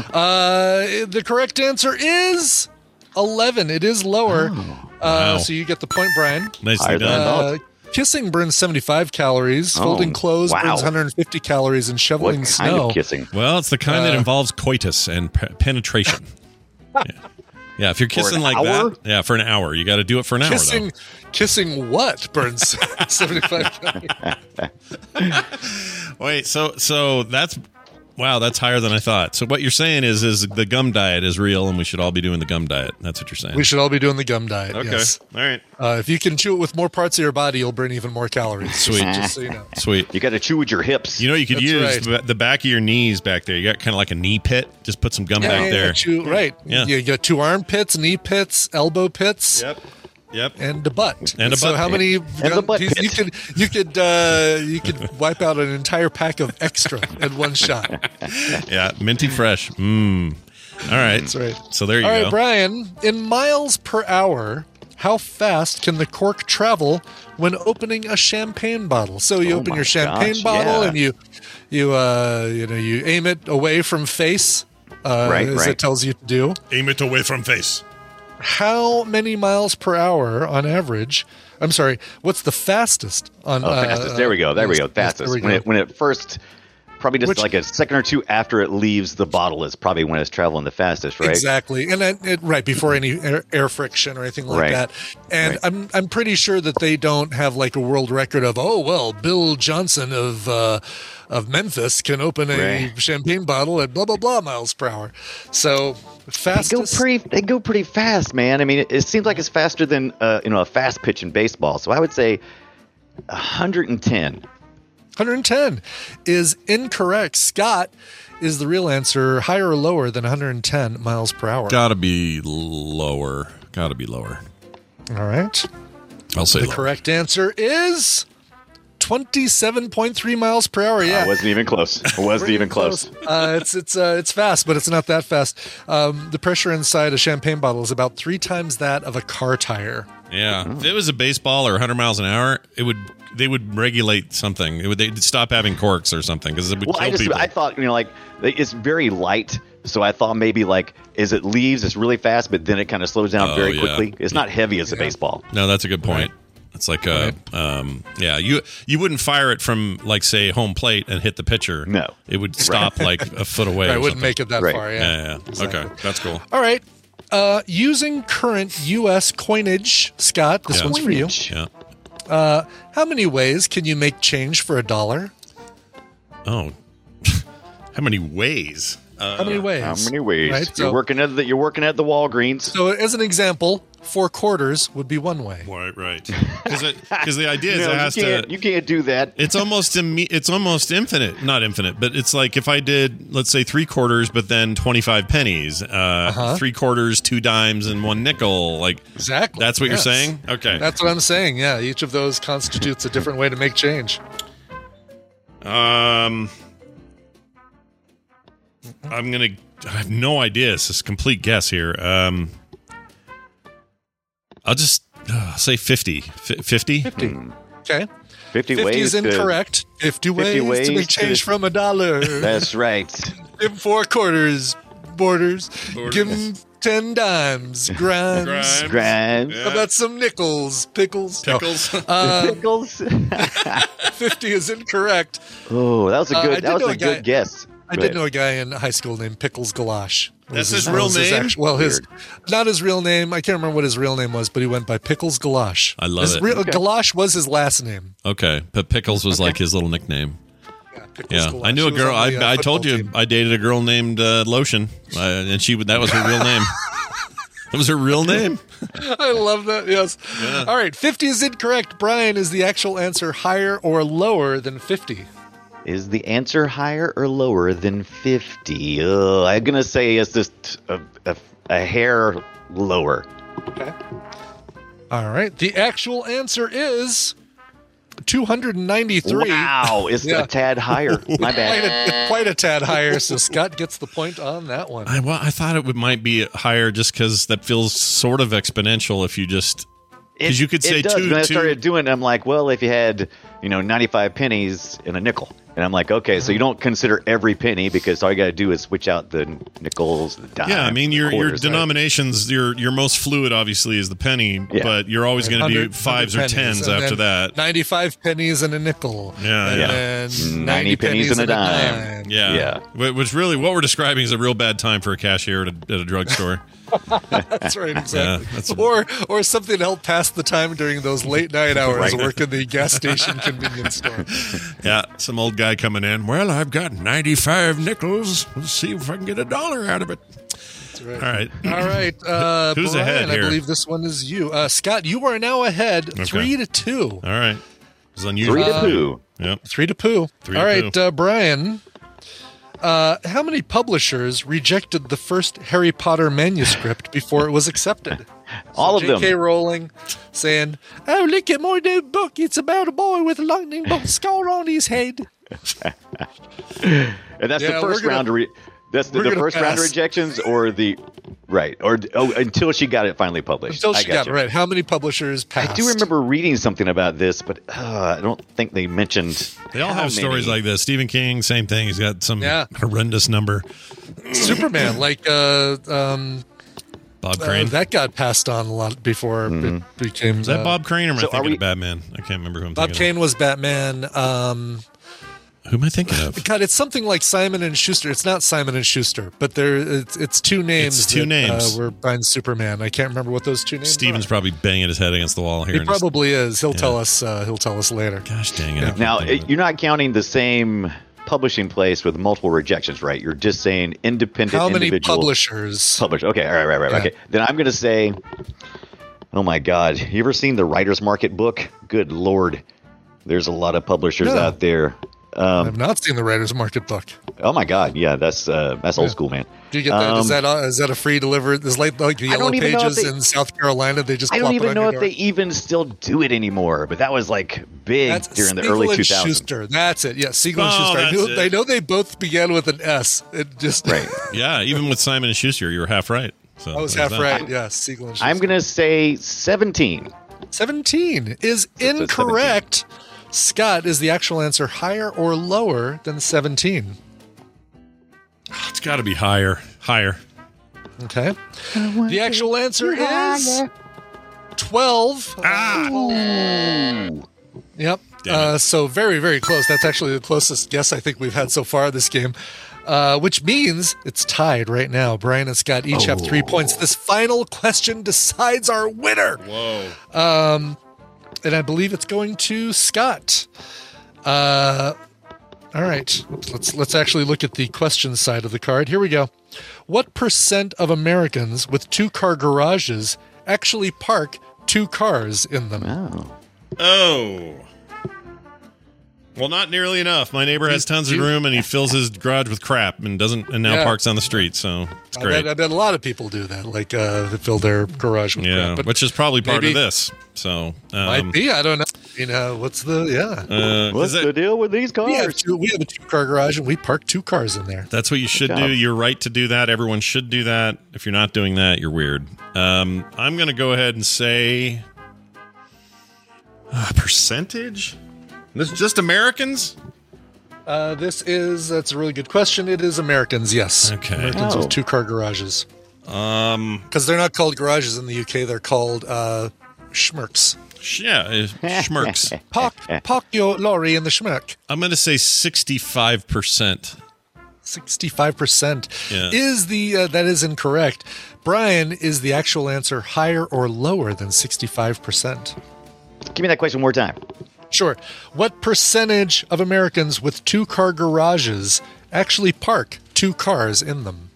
Uh, the correct answer is eleven. It is lower. Oh. Uh, Wow. so you get the point, Brian. Nicely Higher than I done. thought. Uh, kissing burns seventy-five calories. Folding clothes Oh, wow. burns one hundred fifty calories. And What shoveling kind snow. of kissing? Well, it's the kind that Uh, involves coitus and pe- penetration. yeah. yeah, if you're kissing an like hour? that, yeah, for an hour, you got to do it for an Kissing, hour kissing what burns seventy-five calories? though. Wait, so so that's wow, that's higher than I thought. So what you're saying is is the gum diet is real, and we should all be doing the gum diet. That's what you're saying. We should all be doing the gum diet. Okay, Yes. all right, Uh, if you can chew it with more parts of your body, you'll burn even more calories. Sweet. Just, just so you know. sweet. You got to chew with your hips. You know, you could That's use right. the- the back of your knees back there. You got kind of like a knee pit. Just put some gum Yeah, back yeah, there. chew- right. Yeah. You got two armpits, knee pits, elbow pits. Yep. Yep. And a butt. And a so butt how pit. many? And the butt you, pit. you could you could uh, you could wipe out an entire pack of extra in one shot. Yeah, minty fresh. Mmm. All right. That's right. So there you All go. right, Brian. In miles per hour, how fast can the cork travel when opening a champagne bottle? So you Oh open my your champagne gosh, bottle yeah. and you you uh, you know you aim it away from face, uh, Right, as right. it tells you to do. Aim it away from face. How many miles per hour on average? I'm sorry. What's the fastest on? Oh, fastest. Uh, There we go. There we go. yes, Fastest. there we when go. it when it first, probably just Which- like a second or two after it leaves the bottle is probably when it's traveling the fastest, right? Exactly, and then it, right before any air, air friction or anything like Right. that. And Right. I'm I'm pretty sure that they don't have like a world record of oh well, Bill Johnson of uh, of Memphis can open a Right. champagne bottle at blah blah blah miles per hour. So They go fastest. pretty. They go pretty fast, man. I mean, it, it seems like it's faster than uh, you know a fast pitch in baseball. So I would say one hundred ten. one hundred ten is incorrect. Scott is the real answer. Higher or lower than one hundred ten miles per hour? Gotta be lower. Gotta be lower. All right. I'll say The lower. correct answer is twenty-seven point three miles per hour. Yeah. I wasn't even close. I wasn't even close. uh, it's it's uh, it's fast, but it's not that fast. Um, the pressure inside a champagne bottle is about three times that of a car tire. Yeah. If it was a baseball or one hundred miles an hour, it would they would regulate something. It would they'd stop having corks or something because it would Well, kill I just people. I thought you know like it's very light, so I thought maybe like as it leaves, it's really fast, but then it kind of slows down Oh, very yeah. quickly. It's not heavy as a baseball. No, that's a good point. It's like a, um, yeah, you you wouldn't fire it from like say home plate and hit the pitcher. No. it would stop like a foot away. I or wouldn't something. make it that Right. far. Yeah. Yeah, yeah, yeah. Exactly. Okay, that's cool. All right. Uh, using current U S coinage, Scott, this Yeah. one's for you. Yeah. Uh, how many ways can you make change for a dollar? Oh, how many ways? Uh, How many ways? How many ways? Right, you're so- working at the you're working at the Walgreens. So, as an example, four quarters would be one way. Right, right. Because the idea is No, it you has can't. to. You can't do that. It's almost imme- it's almost infinite, not infinite, but it's like if I did, let's say, three quarters, but then twenty-five pennies, uh, Uh-huh. three quarters, two dimes, and one nickel. Like Exactly. that's what Yes. you're saying. Okay. That's what I'm saying. Yeah, each of those constitutes a different way to make change. Um, I'm gonna. I have no idea. It's just a complete guess here. Um, I'll just uh, say fifty. F- fifty. fifty. Okay. Fifty, fifty ways. is to- incorrect. fifty, ways, ways to make to- change from a dollar. That's right. Give 'em four quarters, borders. Borders. Give them ten dimes, grimes. Grimes. Grand Yeah. How about some nickels, pickles? No. Pickles. Um, pickles. fifty is incorrect. Oh, that was a Uh, I good. did that was know a a good guy- guess. I Go did ahead. know a guy in high school named Pickles Galash. That's Was his real was name? actu- well, his Weird. not his real name. I can't remember what his real name was, but he went by Pickles Galash. I love his it. Real, Galash was his last name. Okay, but Pickles was like his little nickname. Yeah, Pickles Yeah, Galash. I knew a He was girl. on the, uh, I, I told football you team. I dated a girl named uh, Lotion, uh, and she that was her real name. That was her real name. I love that. Yes. All right, fifty is incorrect. Brian, is the actual answer higher or lower than fifty? Is the answer higher or lower than fifty? Uh, I'm gonna say it's just a, a, a hair lower. Okay. All right. The actual answer is two hundred ninety-three. Wow, it's Yeah. a tad higher. My Quite bad. a, quite a tad higher. So Scott gets the point on that one. I well, I thought it would might be higher just because that feels sort of exponential. If you just because you could say it does. two, When I two- started doing it, I'm like, well, if you had, you know, ninety-five pennies and a nickel. And I'm like, okay, so you don't consider every penny because all you got to do is switch out the nickels, the dimes. Yeah, I mean your your quarters. denominations, your your most fluid obviously is the penny, Yeah. but you're always going to do one hundred fives or pennies, tens and after then that. ninety-five pennies and a nickel. Yeah, and yeah. then ninety ninety pennies and a dime. Yeah, Yeah. Wh- Which really, what we're describing is a real bad time for a cashier at a, at a drugstore. That's right, exactly. Yeah, that's- or or something to help pass the time during those late night hours, Right. working the gas station convenience store. Yeah, some old guy coming in. Well, I've got ninety-five nickels. Let's see if I can get a dollar out of it. That's right. All right. All right, uh, Who's Brian, ahead I here? believe this one is you, uh, Scott. You are now ahead, Okay. three to two. All right. It's unusual. Three to two. Yep. Three to poo. Three All to right, poo. uh, Brian. Uh, how many publishers rejected the first Harry Potter manuscript before it was accepted? All of J K. them. Rowling saying, "Oh, look at my new book. It's about a boy with a lightning bolt scar on his head." And that's Yeah, the we're first gonna- round of re- that's the, we're the gonna first round of pass. rejections or the right or oh until she got it finally published. Until I she got it gotcha. right. How many publishers passed? I do remember reading something about this, but uh, I don't think they mentioned. They all how have stories many. like this. Stephen King, same thing. He's got some Yeah. horrendous number. Superman. Like uh, um, Bob uh, Crane. that got passed on a lot before it became. Is that uh, Bob Crane or am I so are thinking we- of Batman? I can't remember who I'm Bob thinking Kane was Batman. Um, of. Who am I thinking of? God, it's something like Simon and Schuster. It's not Simon and Schuster, but there it's, it's two names. It's two that, names. Uh, were behind Superman. I can't remember what those two names. Steven's are. probably banging his head against the wall here. He and just- probably is. He'll Yeah. tell us. Uh, he'll tell us later. Gosh dang it. I can't Now think of it, it. you're not counting the same publishing place with multiple rejections, right? You're just saying independent. How many individual publishers? Published. Okay, all right, right, right. Yeah. Okay, then I'm going to say, oh my God, you ever seen the Writer's Market book? Good Lord, there's a lot of publishers No. out there. Um, I've not seen the Writer's Market book. oh my God, yeah, that's uh, that's old school, man. Do you get that? Um, is that uh, is that a free delivered? Is like like the I Yellow don't even know if Pages they- in South Carolina? They just I plop don't it even on know your if door? they even still do it anymore, but that was like big That's during the Siegel early and two thousands. Schuster. That's it. Yeah, Siegel and Oh, Schuster. I, that's knew, it. I know they both began with an S. It just Right. Yeah, even with Simon and Schuster, you were half right. So I was there's half that. right. Yeah, Siegel and Schuster. I'm going to say seventeen. seventeen is seventeen. incorrect. Scott, is the actual answer higher or lower than seventeen? It's got to be higher. Higher. Okay. The actual answer is twelve. Ah! Yep. Damn Uh, it. so very, very close. That's actually the closest guess I think we've had so far this game. Uh, which means it's tied right now. Brian and Scott each have three points. This final question decides our winner. Whoa. Um, and I believe it's going to Scott. Uh, all right. Let's let's actually look at the question side of the card. Here we go. What percent of Americans with two-car garages actually park two cars in them? Oh. Oh. Well, not nearly enough. My neighbor has tons of You- room, and he fills his garage with crap, and doesn't, and now Yeah. parks on the street. So it's I great. bet, I bet a lot of people do that, like uh, they fill their garage with Yeah, crap. But which is probably part maybe- of this. So um, might be. I don't know. You know, what's the yeah? uh, What's is the it, deal with these we have cars? two. We have a two-car garage, and we park two cars in there. that's what you should Good do. job. You're right to do that. Everyone should do that. If you're not doing that, you're weird. Um, I'm going to go ahead and say uh, percentage. This is just Americans. Uh, this is that's a really good question. It is Americans, yes. Okay. Americans Oh. with two-car garages, Um, because they're not called garages in the U K. They're called uh, schmirks. sh- yeah, uh, schmirks. Park, park your lorry in the schmirk. I'm going to say sixty-five percent. Sixty-five percent Yeah. is the uh, that is incorrect. Brian, is the actual answer higher or lower than sixty-five percent? Give me that question one more time. Sure. What percentage of Americans with two-car garages actually park two cars in them?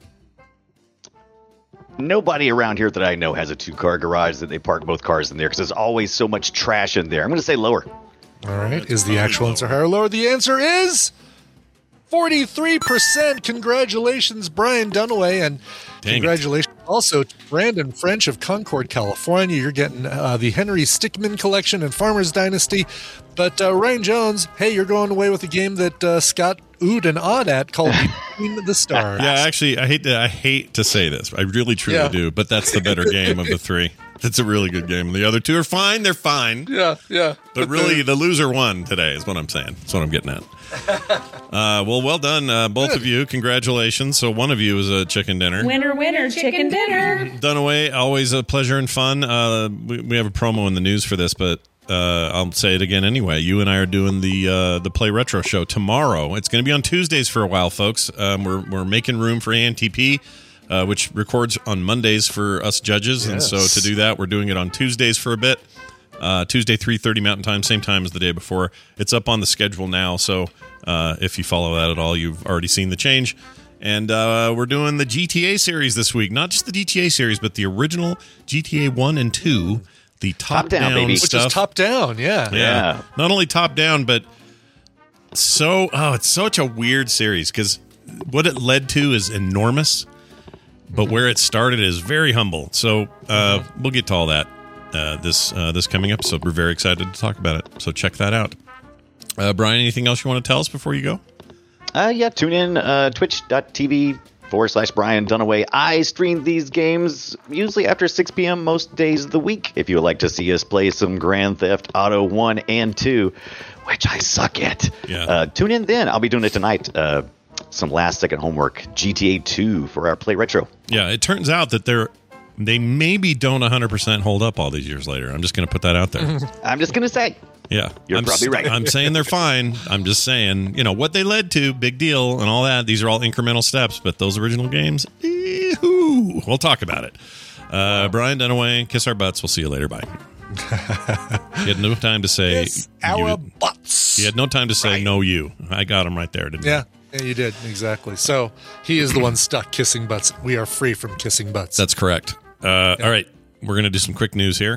Nobody around here that I know has a two-car garage that they park both cars in there because there's always so much trash in there. I'm going to say lower. All right. Is the actual answer higher or lower? The answer is forty-three percent. Congratulations, Brian Dunaway. And Dang it. congratulations also to Brandon French of Concord, California. You're getting uh, the Henry Stickmin collection and Farmer's Dynasty. But uh, Ryan Jones, hey, you're going away with a game that uh, Scott oohed and awed at called Between the Stars. Yeah, actually, I hate to I hate to say this. I really truly Yeah. do, but that's the better game of the three. It's a really good game. The other two are fine. They're fine. Yeah, yeah. But really, the loser won today is what I'm saying. That's what I'm getting at. Uh, well, well done, uh, both of you. Congratulations. So one of you is a chicken dinner. Winner, winner, chicken dinner. Dunaway, always a pleasure and fun. Uh, we, we have a promo in the news for this, but uh, I'll say it again anyway. You and I are doing the uh, the Play Retro show tomorrow. It's going to be on Tuesdays for a while, folks. Um, we're we're making room for A N T P, uh, which records on Mondays for us judges, and so Yes. to do that, we're doing it on Tuesdays for a bit. Uh, Tuesday, three thirty Mountain Time, same time as the day before. It's up on the schedule now, so uh, if you follow that at all, you've already seen the change. And uh, we're doing the G T A series this week. Not just the G T A series, but the original G T A one and two, the top-down Top-down, baby. Which stuff. is top down, yeah. yeah. Yeah. Not only top-down, but so... Oh, it's such a weird series, because what it led to is enormous, but where it started is very humble. So uh, we'll get to all that uh, this uh, this coming episode. We're very excited to talk about it, so check that out. Uh, Brian, anything else you want to tell us before you go? Uh, yeah, tune in, uh, twitch.tv forward slash Brian Dunaway. I stream these games usually after six p.m. most days of the week. If you would like to see us play some Grand Theft Auto one and two, which I suck at, Yeah. uh, tune in then. I'll be doing it tonight. Uh, some last second homework, G T A two for our Play Retro. Yeah, it turns out that they're they maybe don't one hundred percent hold up all these years later. I'm just going to put that out there. I'm just going to say, Yeah, You're I'm probably s- right. I'm saying they're fine. I'm just saying, you know, what they led to, big deal, and all that. These are all incremental steps, but those original games, ee-hoo. We'll talk about it. Uh, Brian Dunaway, kiss our butts. We'll see you later. Bye. He had no time to say It's our you. butts. He had no time to say no. You, I got him right there. Didn't Yeah, yeah, you did. Exactly. So he is the one stuck kissing butts. We are free from kissing butts. I? That's correct. Uh, All right, we're gonna do some quick news here.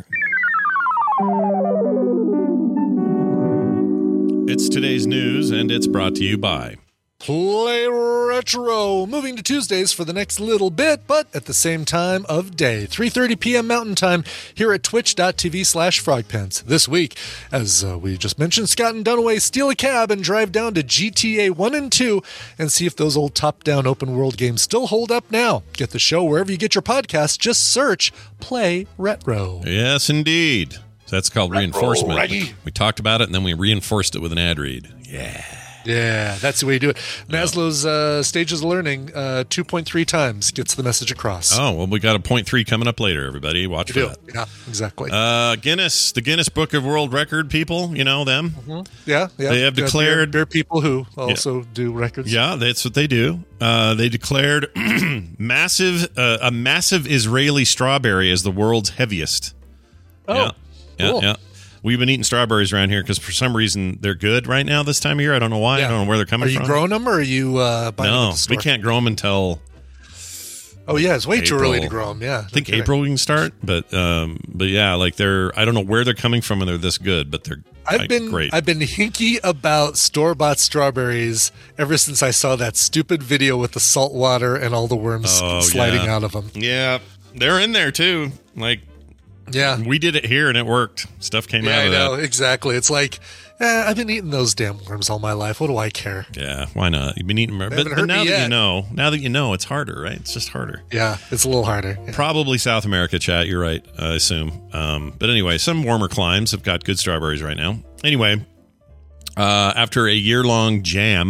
It's today's news, and it's brought to you by. Play Retro, moving to Tuesdays for the next little bit, but at the same time of day, three thirty p.m. Mountain Time, here at twitch.tv slash frogpants. This week, as uh, we just mentioned, Scott and Dunaway steal a cab and drive down to G T A one and two and see if those old top-down open-world games still hold up now. Get the show wherever you get your podcasts. Just search Play Retro. Yes, indeed. So that's called reinforcement. Raggy. We talked about it, and then we reinforced it with an ad read. Yeah. Yeah, that's the way you do it. Maslow's uh, stages of learning, uh, two point three times gets the message across. Oh, well, we got a point three coming up later, everybody. Watch for You do. that. Yeah, exactly. Uh, Guinness, the Guinness Book of World Record people, you know them. yeah, yeah. they have Yeah, declared- There are people who also do records. Yeah, that's what they do. Uh, they declared massive uh, a massive Israeli strawberry as the world's heaviest. Oh, yeah, yeah, cool. yeah. We've been eating strawberries around here because for some reason they're good right now this time of year. I don't know why. Yeah. I don't know where they're coming Are you from. growing them or are you uh, buying them No, at the store? we can't grow them until Oh, yeah, it's way too early to April. grow them. Yeah, I think April we can start. But um, but yeah, like they're I don't know where they're coming from and they're this good, but they're I've like, been great. I've been hinky about store bought strawberries ever since I saw that stupid video with the salt water and all the worms Oh, sliding yeah. out of them. yeah, they're in there too. Like Yeah, we did it here and it worked. Stuff came yeah, out I of know that. exactly. It's like eh, I've been eating those damn worms all my life. What do I care? Yeah, why not? You've been eating, but, haven't but hurt now me that you yet. know, now that you know, it's harder, right? It's just harder. Yeah, it's a little harder. Yeah. Probably South America, chat. You're right. I assume. Um, but anyway, some warmer climes have got good strawberries right now. Anyway, uh, after a year-long jam,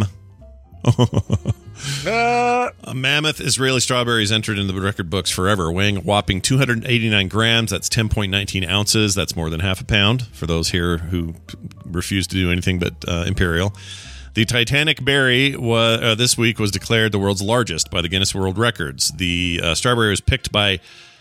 Uh, a mammoth Israeli strawberries entered into the record books forever, weighing a whopping two hundred eighty-nine grams. That's ten point one nine ounces. That's more than half a pound for those here who refuse to do anything but uh, imperial. The Titanic berry was, uh, this week was declared the world's largest by the Guinness World Records. The uh, strawberry was picked by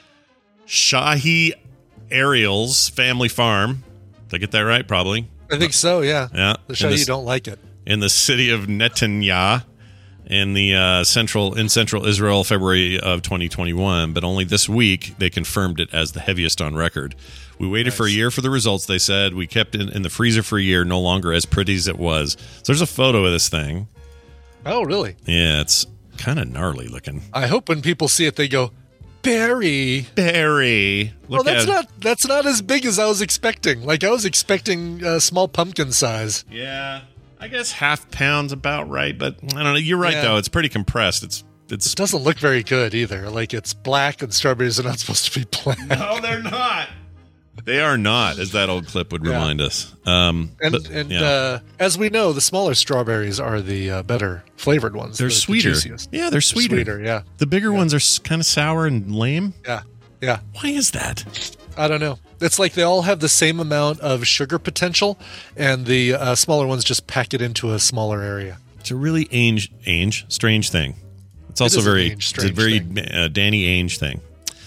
Shahi Ariel's family farm. Did I get that right? Probably. I think so. Yeah. Yeah. The show In you this- don't like it. in the city of Netanya in the uh, central in central Israel, February of twenty twenty-one. But only this week they confirmed it as the heaviest on record. We waited for a year for the results. They said we kept it in, in the freezer for a year, no longer as pretty as it was. So there's a photo of this thing. Oh, really? Yeah, it's kind of gnarly looking. I hope when people see it, they go, Barry. Berry. Well, Look that's at not that's not as big as I was expecting. Like I was expecting uh, small pumpkin size. Yeah, I guess half pound's about right. But I don't know. You're right Yeah. though. It's pretty compressed. It's it's. It doesn't look very good either. Like it's black and strawberries are not supposed to be black. No, they're not. They are not, as that old clip would Yeah. remind us. Um, And but, and yeah. uh, as we know, the smaller strawberries are the uh, better flavored ones. they're the, the sweeter. juiciest. Yeah, they're sweeter. Sweeter, yeah, The bigger ones are kind of sour and lame. yeah, yeah. Why is that? I don't know. It's like they all have the same amount of sugar potential, and the uh, smaller ones just pack it into a smaller area. It's a really Ainge, Ainge strange thing. It's also is a very, Ainge it's a strange very thing. uh, Danny Ainge thing.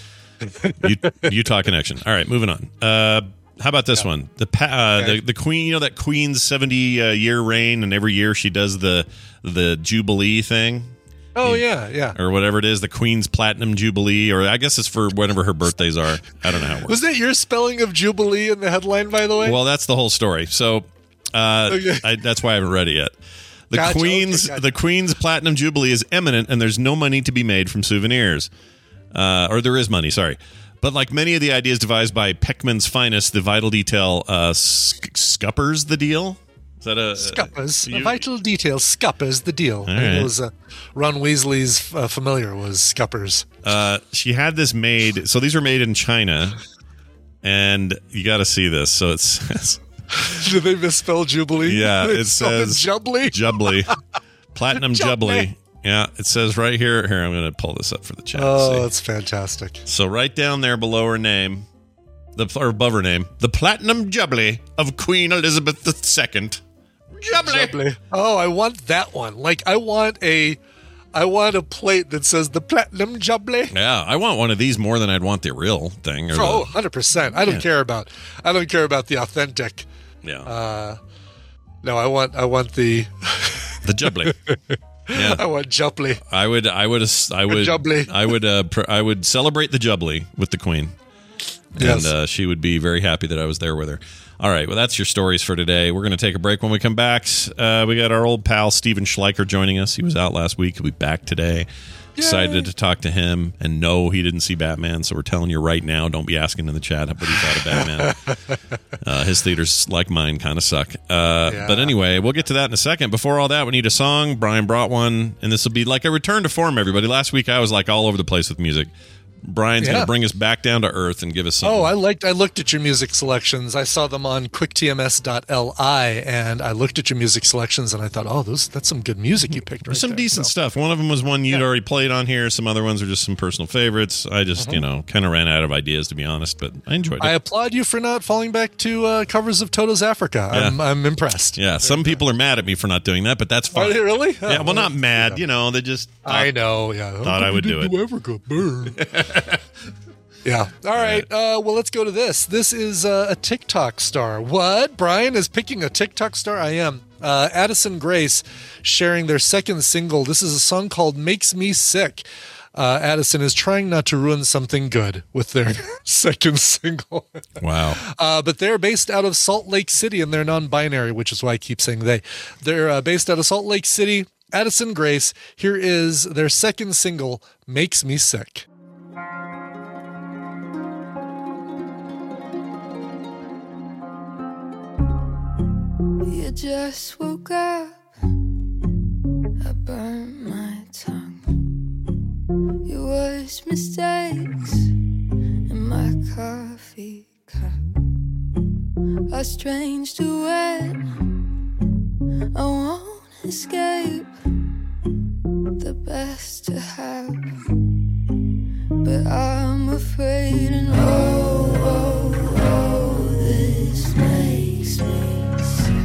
U- Utah connection. All right, moving on. Uh, how about this one? The pa- uh, Okay. the the Queen. You know that Queen's seventy uh, year reign, and every year she does the the Jubilee thing. Oh yeah, yeah. Or whatever it is, the Queen's Platinum Jubilee, or I guess it's for whenever her birthdays are. I don't know how it works. Was that your spelling of Jubilee in the headline, by the way? Well, that's the whole story. So uh, Okay. I, that's why I haven't read it yet. The Gotcha, Queen's okay, gotcha. the Queen's Platinum Jubilee is imminent, and there's no money to be made from souvenirs, uh, or there is money. Sorry, but like many of the ideas devised by Peckman's finest, the vital detail uh, sc- scuppers the deal. Is that a Scuppers, you- a vital detail. Scuppers, the deal. right. It was uh, Ron Weasley's uh, familiar was Scuppers. Uh, she had this made. So these were made in China, and you got to see this. So it says. Did they misspell Jubilee? Yeah, They it spelled says Jubilee. Jubilee, platinum Jubilee. Jubilee. Yeah, it says right here. Here, I'm going to pull this up for the chat. Oh, See. that's fantastic. So right down there below her name, the or above her name, the platinum Jubilee of Queen Elizabeth the Second. Jubilee. Jubilee. Oh, I want that one. Like I want a, I want a plate that says the platinum Jubilee. Yeah, I want one of these more than I'd want the real thing. Or Oh, the, one hundred percent. I don't Yeah. care about. I don't care about the authentic. yeah, Uh, no, I want. I want the. the Jubilee. Yeah. I want Jubilee. I would, I would, I would, Jubilee. I would, uh, pr- I would celebrate the Jubilee with the Queen, Yes. and uh, she would be very happy that I was there with her. All right, well, that's your stories for today. We're going to take a break. When we come back, uh, we got our old pal Steven Schleicher joining us. He was out last week. He'll be back today. Excited to talk to him. And no, he didn't see Batman, so we're telling you right now, don't be asking in the chat what he thought of Batman. uh, his theaters, like mine, kind of suck. Uh, Yeah. But anyway, we'll get to that in a second. Before all that, we need a song. Brian brought one, and this will be like a return to form, everybody. Last week, I was like all over the place with music. Brian's going Yeah. to bring us back down to earth and give us some. Oh, I liked. I looked at your music selections. I saw them on quick T M S dot L I, and I looked at your music selections, and I thought, oh, those that's some good music you picked. Right There's some there. decent So, stuff. One of them was one you'd Yeah. already played on here. Some other ones are just some personal favorites. I just, you know, kind of ran out of ideas, to be honest, but I enjoyed it. I applaud you for not falling back to uh, covers of Toto's Africa. I'm, Yeah. I'm impressed. yeah, some people are mad at me for not doing that, but that's Are fine. they really? Yeah, well, not mad. You know, they just. I know. Yeah. Thought I would do it. Africa. Burn. Yeah. All right. Uh, well, let's go to this. This is uh, a TikTok star. What? Brian is picking a TikTok star? I am. Uh, Addison Grace sharing their second single. This is a song called Makes Me Sick. Uh, Addison is trying not to ruin something good with their second single. Wow. Uh, but they're based out of Salt Lake City, and they're non-binary, which is why I keep saying they. They're uh, based out of Salt Lake City. Addison Grace. Here is their second single, Makes Me Sick. You just woke up, I burned my tongue. You washed mistakes in my coffee cup. Are strange to wet, I won't escape. The best to have, but I'm afraid. And oh, oh, oh, this makes me sick.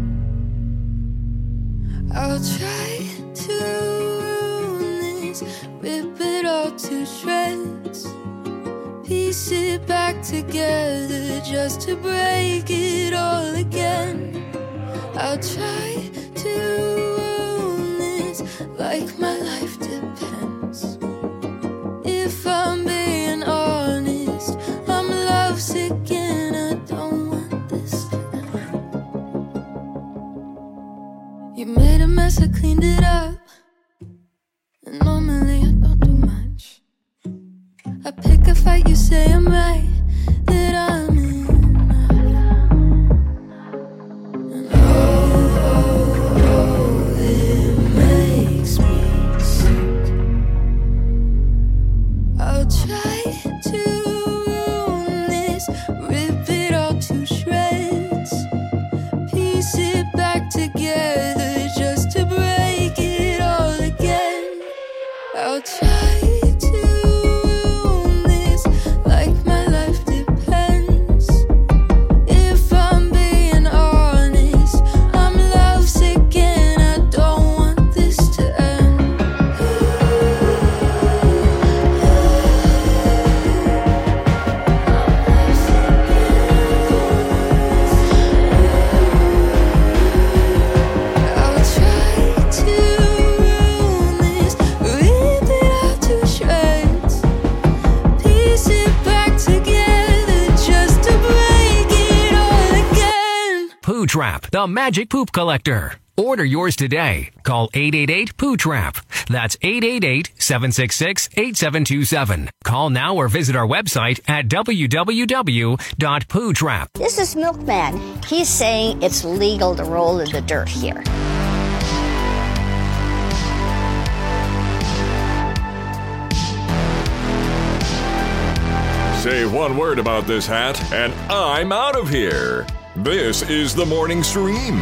I'll try to ruin this, rip it all to shreds, piece it back together just to break it all again. I'll try to ruin this like my life depends. If I'm being honest, I'm lovesick and I don't want this to end. You made a mess, I cleaned it up. And normally I don't do much. I pick a fight, you say I'm right, that I'm enough. And oh, oh, oh, it makes me sick. I'll try to ruin this, rip it all to shreds, piece it back together just to break it all again. I'll try to ruin this like my life depends. If I'm being honest, I'm lovesick and I don't want this to end. I'll try to ruin this, rip it all to shreds, piece it back together just to break it all again. Poo Trap, the magic poop collector. Order yours today. Call eight eight eight, P O O Trap. That's eight eight eight, seven six six, eight seven two seven. Call now or visit our website at w w w dot poo trap. This is Milkman. He's saying it's legal to roll in the dirt here. Say one word about this hat, and I'm out of here. This is the Morning Stream.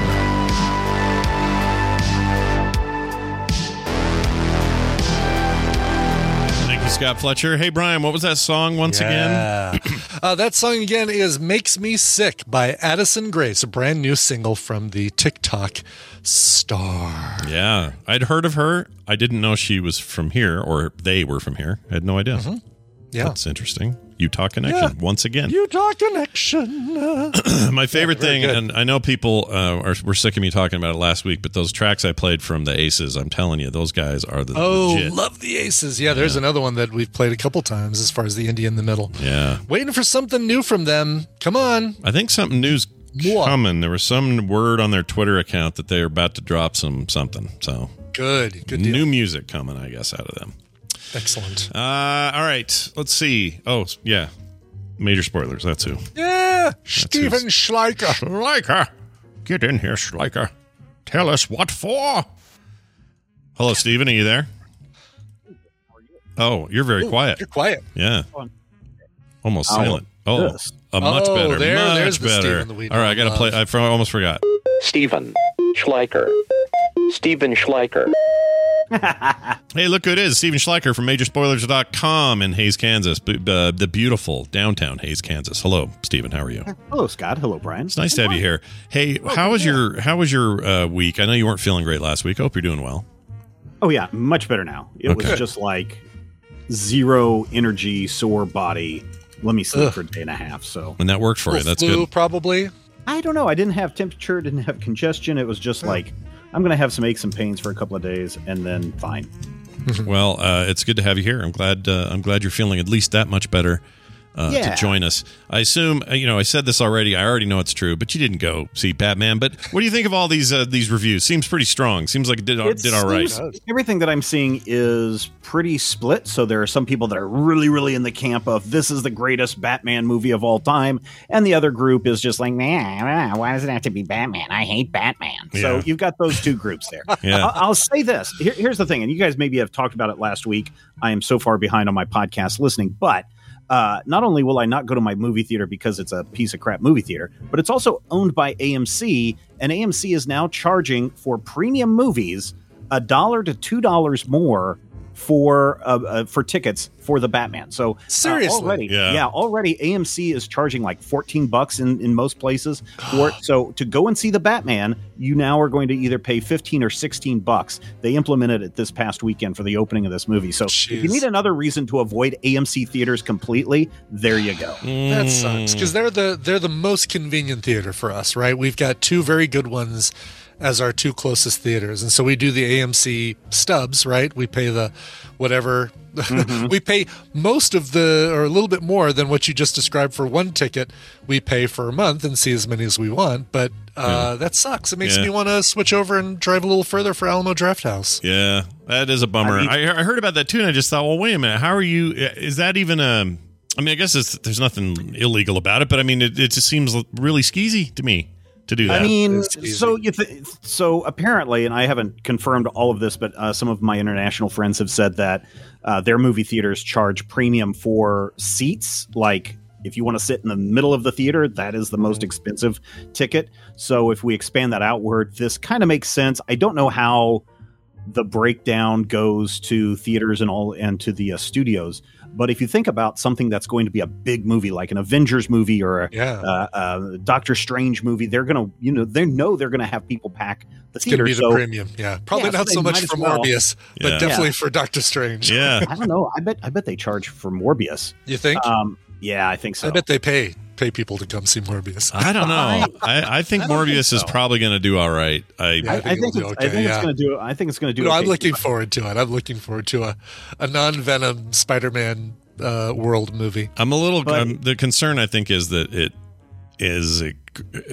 Thank you, Scott Fletcher. Hey, Brian, what was that song once again? Yeah. uh, that song again is Makes Me Sick by Addison Grace, a brand new single from the TikTok star. Yeah, I'd heard of her. I didn't know she was from here, or they were from here. I had no idea. Mm-hmm. Yeah. That's interesting. Utah Connection, Yeah. once again. Utah Connection. Uh, My favorite Yeah, very thing, good. and I know people uh, are were sick of me talking about it last week, but those tracks I played from the Aces, I'm telling you, those guys are the oh, legit. love the Aces. Yeah, there's another one that we've played a couple times as far as the indie in the middle. Yeah. Waiting for something new from them. Come on. I think something new's More. coming. There was some word on their Twitter account that they're about to drop some something. So Good. Good deal. new music coming, I guess, out of them. Excellent. Uh, all right. Let's see. Oh, yeah. Major spoilers. That's who. Yeah. Steven who's- Schleicher. Schleicher. Get in here, Schleicher. Tell us what for. Hello, Steven. Are you there? Oh, you're very Ooh, quiet. You're quiet. Yeah. Almost Oh, silent. Oh, this. a much Oh, better. there- much there's the better. Steven that we All right, I got to love. play. I for- I almost forgot. Steven Schleicher. Steven Schleicher. Hey, look who it is. Steven Schleicher from Major Spoilers dot com in Hays, Kansas. B- uh, the beautiful downtown Hays, Kansas. Hello, Steven. How are you? Hello, Scott. Hello, Brian. It's nice to have you here. Hey, how was your how was your uh, week? I know you weren't feeling great last week. I hope you're doing well. Oh, yeah. Much better now. It Okay. was just like zero energy, sore body. Let me sleep Ugh. for a day and a half. So And that worked for you. Little That's flu, good. probably. I don't know. I didn't have temperature, didn't have congestion. It was just like, I'm going to have some aches and pains for a couple of days and then fine. Well, uh, it's good to have you here. I'm glad. Uh, I'm glad you're feeling at least that much better uh, Yeah. to join us. I assume uh, you know. I said this already. I already know it's true, but you didn't go see Batman. But what do you think of all these uh, these reviews? Seems pretty strong. Seems like it did It did all right. seems- Everything that I'm seeing is pretty split. So there are some people that are really, really in the camp of this is the greatest Batman movie of all time, and the other group is just like, man, why does it have to be Batman? I hate Batman. So Yeah. you've got those two groups there. Yeah. I- I'll say this. Here- here's the thing, and you guys maybe have talked about it last week. I am so far behind on my podcast listening, but. Uh, not only will I not go to my movie theater because it's a piece of crap movie theater, but it's also owned by A M C, and A M C is now charging for premium movies a dollar to two dollars more for uh, uh, for tickets for the Batman. So uh, Seriously? already, Yeah. yeah, already A M C is charging like fourteen bucks in, in most places for it. So to go and see the Batman, you now are going to either pay fifteen or sixteen bucks. They implemented it this past weekend for the opening of this movie. So if you Jeez. need another reason to avoid A M C theaters completely, there you go. That sucks because they're the they're the most convenient theater for us, right? We've got two very good ones as our two closest theaters, and so we do the A M C stubs, right? We pay the whatever. We pay most of the, or a little bit more than what you just described for one ticket. We pay for a month and see as many as we want, but uh, that sucks. It makes Yeah. me want to switch over and drive a little further for Alamo Drafthouse. Yeah, that is a bummer. I mean- I, I heard about that too, and I just thought, well, wait a minute. How are you? Is that even a? I mean, I guess it's, there's nothing illegal about it, but I mean, it, it just seems really skeezy to me to do that. I mean, It's easy. so you th- so apparently, and I haven't confirmed all of this, but uh, some of my international friends have said that uh, their movie theaters charge premium for seats. Like, if you want to sit in the middle of the theater, that is the most expensive ticket. So if we expand that outward, this kind of makes sense. I don't know how the breakdown goes to theaters and all and to the uh, studios. But if you think about something that's going to be a big movie, like an Avengers movie or a Yeah. uh, uh, Doctor Strange movie, they're going to, you know, they know they're going to have people pack the It's going to theater. be the So premium, yeah. Probably Yeah, so not they so much might as for well. Morbius, but Yeah. definitely Yeah. for Doctor Strange. yeah, I don't know. I bet I bet they charge for Morbius. You think? Um, yeah, I think so. I bet they pay pay people to come see Morbius. I don't know. I, I think I don't think Morbius is so. probably going to do all right. I, Yeah. I, I I think think, it'll it's, do I okay, think yeah. it's going to do. I think it's going to do. No, I'm okay. looking forward to it. I'm looking forward to a, a non-Venom Spider-Man uh, world movie. I'm a little. But- um, the concern I think is that it is. A,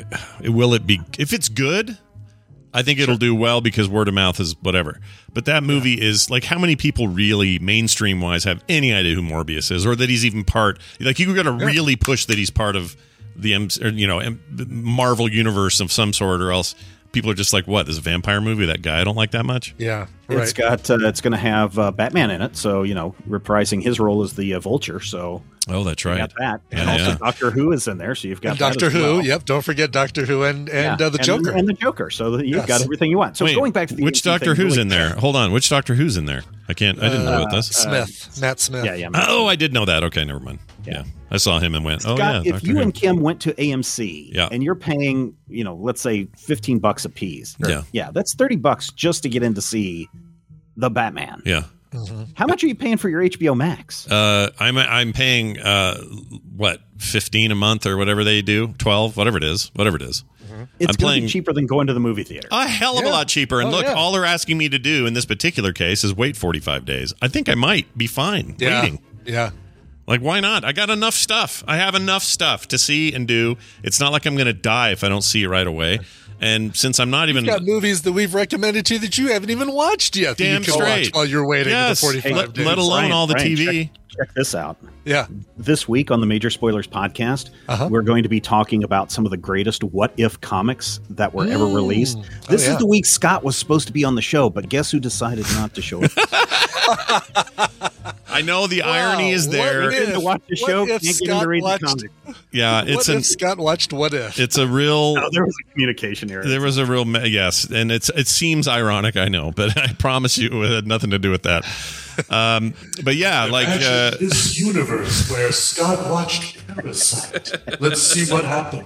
will it be if it's good? I think it'll do well because word of mouth is whatever. But that movie is like, how many people really mainstream wise have any idea who Morbius is, or that he's even part? Like, you got to really push that he's part of the M- or, you know M- Marvel universe of some sort, or else people are just like, what? This is a vampire movie? That guy I don't like that much. Yeah, It's right. got. Uh, it's going to have uh, Batman in it, so you know, reprising his role as the uh, Vulture. So Oh, that's you right. got that, and Yeah, also yeah. Doctor Who is in there, so you've got And that Doctor as Who. well. Yep. Don't forget Doctor Who and and Yeah, uh, the Joker. and the Joker. So that you've Yes. got everything you want. So Wait, going back to the which A M C Doctor thing, Who's really- in there? Hold on, which Doctor Who's in there? I can't. I didn't know what this. Smith, Matt Smith. Yeah, yeah. Oh, I did know that. Okay, never mind. Yeah, Yeah. I saw him and went, oh Scott, yeah. if Doctor you Who. and Kim went to A M C Yeah. and you're paying, you know, let's say fifteen bucks a piece. Yeah. Yeah, that's thirty bucks just to get in to see the Batman. yeah. How much are you paying for your H B O Max? Uh, I'm I'm paying uh, what fifteen a month or whatever they do, twelve, whatever it is, whatever it is. It's I'm going to playing be cheaper than going to the movie theater. a hell of a Yeah. lot cheaper. And Oh, look, yeah. all they're asking me to do in this particular case is wait forty-five days. I think I might be fine Yeah. waiting. Yeah. Like, why not? I got enough stuff. I have enough stuff to see and do. It's not like I'm going to die if I don't see it right away. And since I'm not even We've got movies that we've recommended to you that you haven't even watched yet. that Damn you can straight. watch while you're waiting Yes. for the forty-five Let- days. let alone Brian, all the Brian, T V. Check, check this out. yeah. This week on the Major Spoilers podcast, Uh-huh. we're going to be talking about some of the greatest what if comics that were ever released. This yeah. is the week Scott was supposed to be on the show, but guess who decided not to show up? I I know the Wow, irony is there. what if- Didn't watch the show, what if can't get him to Scott read the watched- comic. Yeah, What it's if an Scott watched What If? it's a real No, there was a communication error. there was a real me- yes, and it's it seems ironic, I know, but I promise you it had nothing to do with that. Um, but yeah, like uh, this universe where Scott watched Parasite. Let's see what happened.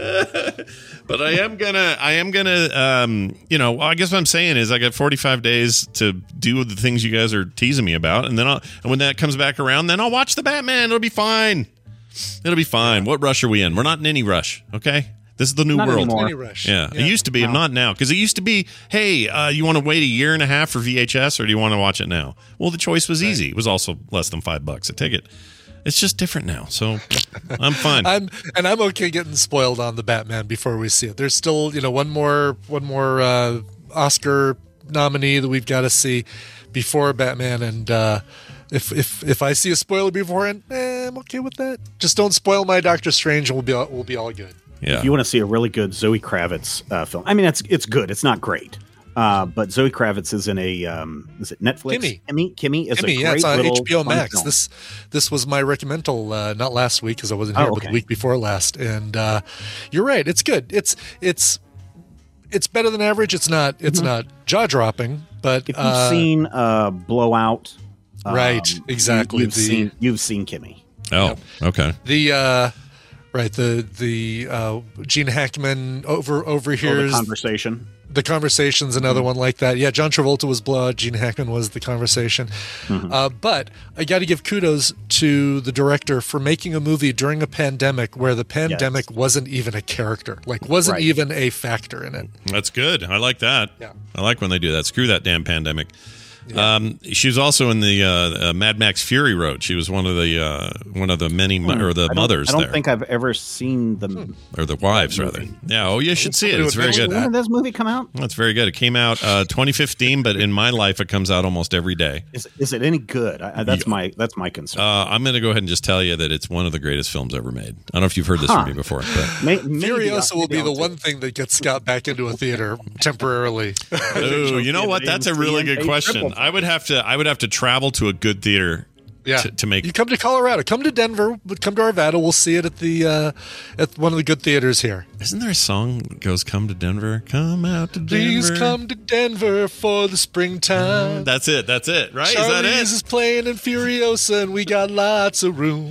but I am gonna I am gonna um, you know, I guess what I'm saying is I got forty-five days to do the things you guys are teasing me about, and then I'll, and when that comes back around, then I'll watch the Batman. It'll be fine. It'll be fine. What rush are we in? We're not in any rush, okay? This is the new Not world. anymore. Any rush. Yeah, Yeah. it used to be. No. Not now, because it used to be. Hey, uh, you want to wait a year and a half for V H S, or do you want to watch it now? Well, the choice was easy. It was also less than five bucks a ticket. It's just different now, so I'm fine. I'm and I'm okay getting spoiled on the Batman before we see it. There's still, you know, one more one more uh, Oscar nominee that we've got to see before Batman, and uh, if if if I see a spoiler beforehand, eh, I'm okay with that. Just don't spoil my Doctor Strange, and we'll be all, we'll be all good. Yeah. If you want to see a really good Zoe Kravitz uh, film, I mean, it's it's good. It's not great, uh, but Zoe Kravitz is in a um, is it Netflix? Kimmy. Kimmy, Kimmy is Kimmy, a yeah, great it's on little H B O fun Max. film. This this was my recommendal, uh, not last week because I wasn't Oh, here, but okay. the week before last. And uh, you're right, it's good. It's it's it's better than average. It's not it's Mhm. not jaw dropping, but If you've uh, seen uh, Blowout, um, Right, exactly, You, have the- seen you've seen Kimmy. Oh, okay. the uh, right the the uh, Gene Hackman over Oh, overhears the conversation. The Conversation's another one like that. Yeah, John Travolta was Blowout. Gene Hackman was The Conversation. Uh, but I got to give kudos to the director for making a movie during a pandemic where the pandemic wasn't even a character, like wasn't Right. even a factor in it. That's good. I like that. Yeah. I like when they do that. Screw that damn pandemic. Um, she was also in the uh, uh, Mad Max Fury Road. She was one of the uh, one of the many mo- or the I don't- mothers I don't there, think I've ever seen the. or the wives rather. Yeah. Oh, you should see it. It's very good. When did this movie come out? That's very good. It came out uh, twenty fifteen, but in my life, it comes out almost every day. Is, is it any good? I, I- that's my that's my concern. Uh, I'm going to go ahead and just tell you that it's one of the greatest films ever made. I don't know if you've heard this Huh. from me before, but May- maybe Furiosa I'll- will be maybe the I'll one thing that gets Scott back into a theater temporarily. Ooh, you know what? That's a really good question. I would have to. I would have to travel to a good theater. Yeah, To, to make you come to Colorado, come to Denver, but come to Arvada. We'll see it at the uh, at one of the good theaters here. Isn't there a song that goes "Come to Denver, come out to Denver"? Please come to Denver for the springtime. That's it. That's it. Right? Charlize Is that it? is playing in Furiosa, and we got lots of room.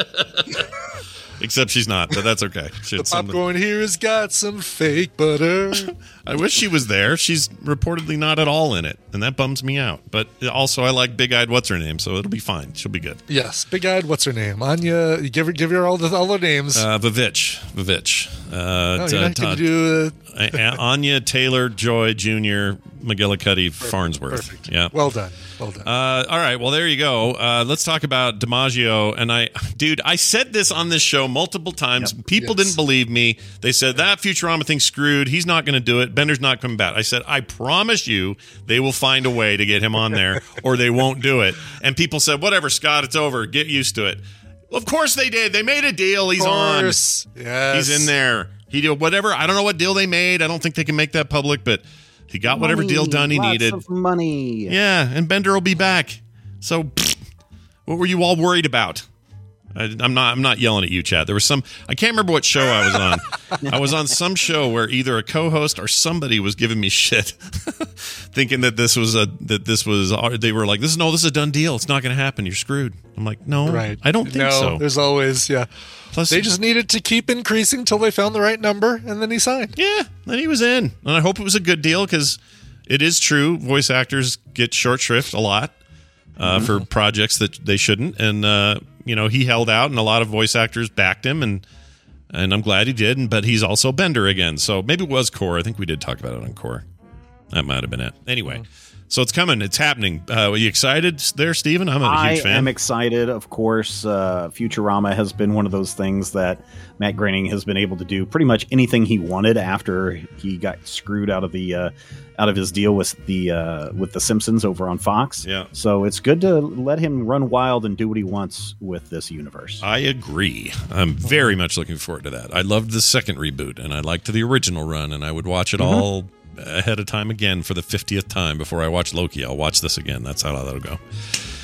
Except she's not, but that's okay. She The had something- popcorn here has got some fake butter. I wish she was there. She's reportedly not at all in it, and that bums me out. But also, I like Big Eyed What's Her Name, so it'll be fine. She'll be good. Yes, big-eyed. What's her name? Anya. You give her, give her all the all the names. Uh, Vivitch. Vivitch. Uh, no, t- you're not t- going to do. Uh, A- Anya Taylor Joy Junior McGillicuddy Farnsworth. perfect. Yeah. Well done. Well done. Uh, all right. Well, there you go. Uh, let's talk about DiMaggio. And I, dude, I said this on this show multiple times. People Yes. didn't believe me. They said that Futurama thing's screwed. He's not going to do it. Bender's not coming back. I said, I promise you, they will find a way to get him on there, or they won't do it. And people said, whatever, Scott, it's over. Get used to it. Well, of course they did. They made a deal. He's on. Yes. He's in there. He did whatever. I don't know what deal they made. I don't think they can make that public, but he got whatever Money, deal done he lots needed. of money. Yeah, and Bender will be back. So, pfft, what were you all worried about? I, I'm not. I'm not yelling at you, Chad. There was some. I can't remember what show I was on. I was on some show where either a co-host or somebody was giving me shit, thinking that this was a that this was. They were like, "This is no. This is a done deal. It's not going to happen. You're screwed." I'm like, "No, Right. I don't think no, so." There's always yeah. Plus, They just needed to keep increasing until they found the right number, and then he signed. yeah, then he was in, and I hope it was a good deal because it is true. Voice actors get short shrift a lot uh, Mm-hmm. for projects that they shouldn't, and uh, you know he held out, and a lot of voice actors backed him, and and I'm glad he did. And but he's also Bender again, so maybe it was Core. I think we did talk about it on Core. That might have been it. Anyway, so it's coming. It's happening. Uh, are you excited there, Steven? I'm a I huge fan. am excited. Of course, uh, Futurama has been one of those things that Matt Groening has been able to do pretty much anything he wanted after he got screwed out of the uh, out of his deal with the uh, with the Simpsons over on Fox. Yeah. So it's good to let him run wild and do what he wants with this universe. I agree. I'm very much looking forward to that. I loved the second reboot, and I liked the original run, and I would watch it Mm-hmm. all ahead of time again for the fiftieth time before I watch Loki. I'll watch this again. That's how that'll go.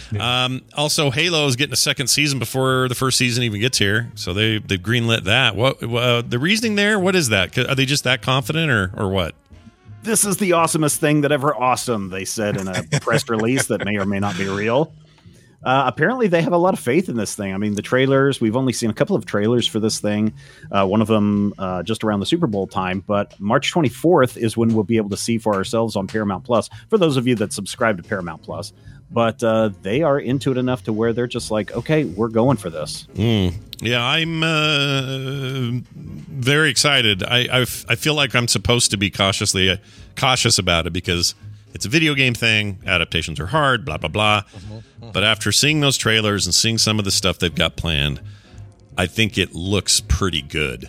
Um, also, Halo is getting a second season before the first season even gets here, so they they've greenlit that. What uh, the reasoning there? What is that? Are they just that confident, or or what? This is the awesomest thing that ever awesome, they said in a press release that may or may not be real. Uh, apparently, they have a lot of faith in this thing. I mean, the trailers, we've only seen a couple of trailers for this thing. Uh, one of them uh, just around the Super Bowl time. But March twenty-fourth is when we'll be able to see for ourselves on Paramount Plus, for those of you that subscribe to Paramount Plus. But uh, they are into it enough to where they're just like, okay, we're going for this. Mm. Yeah, I'm uh, very excited. I, I f- I feel like I'm supposed to be cautiously uh, cautious about it because it's a video game thing. Adaptations are hard, blah, blah, blah. Mm-hmm, mm-hmm. But after seeing those trailers and seeing some of the stuff they've got planned, I think it looks pretty good.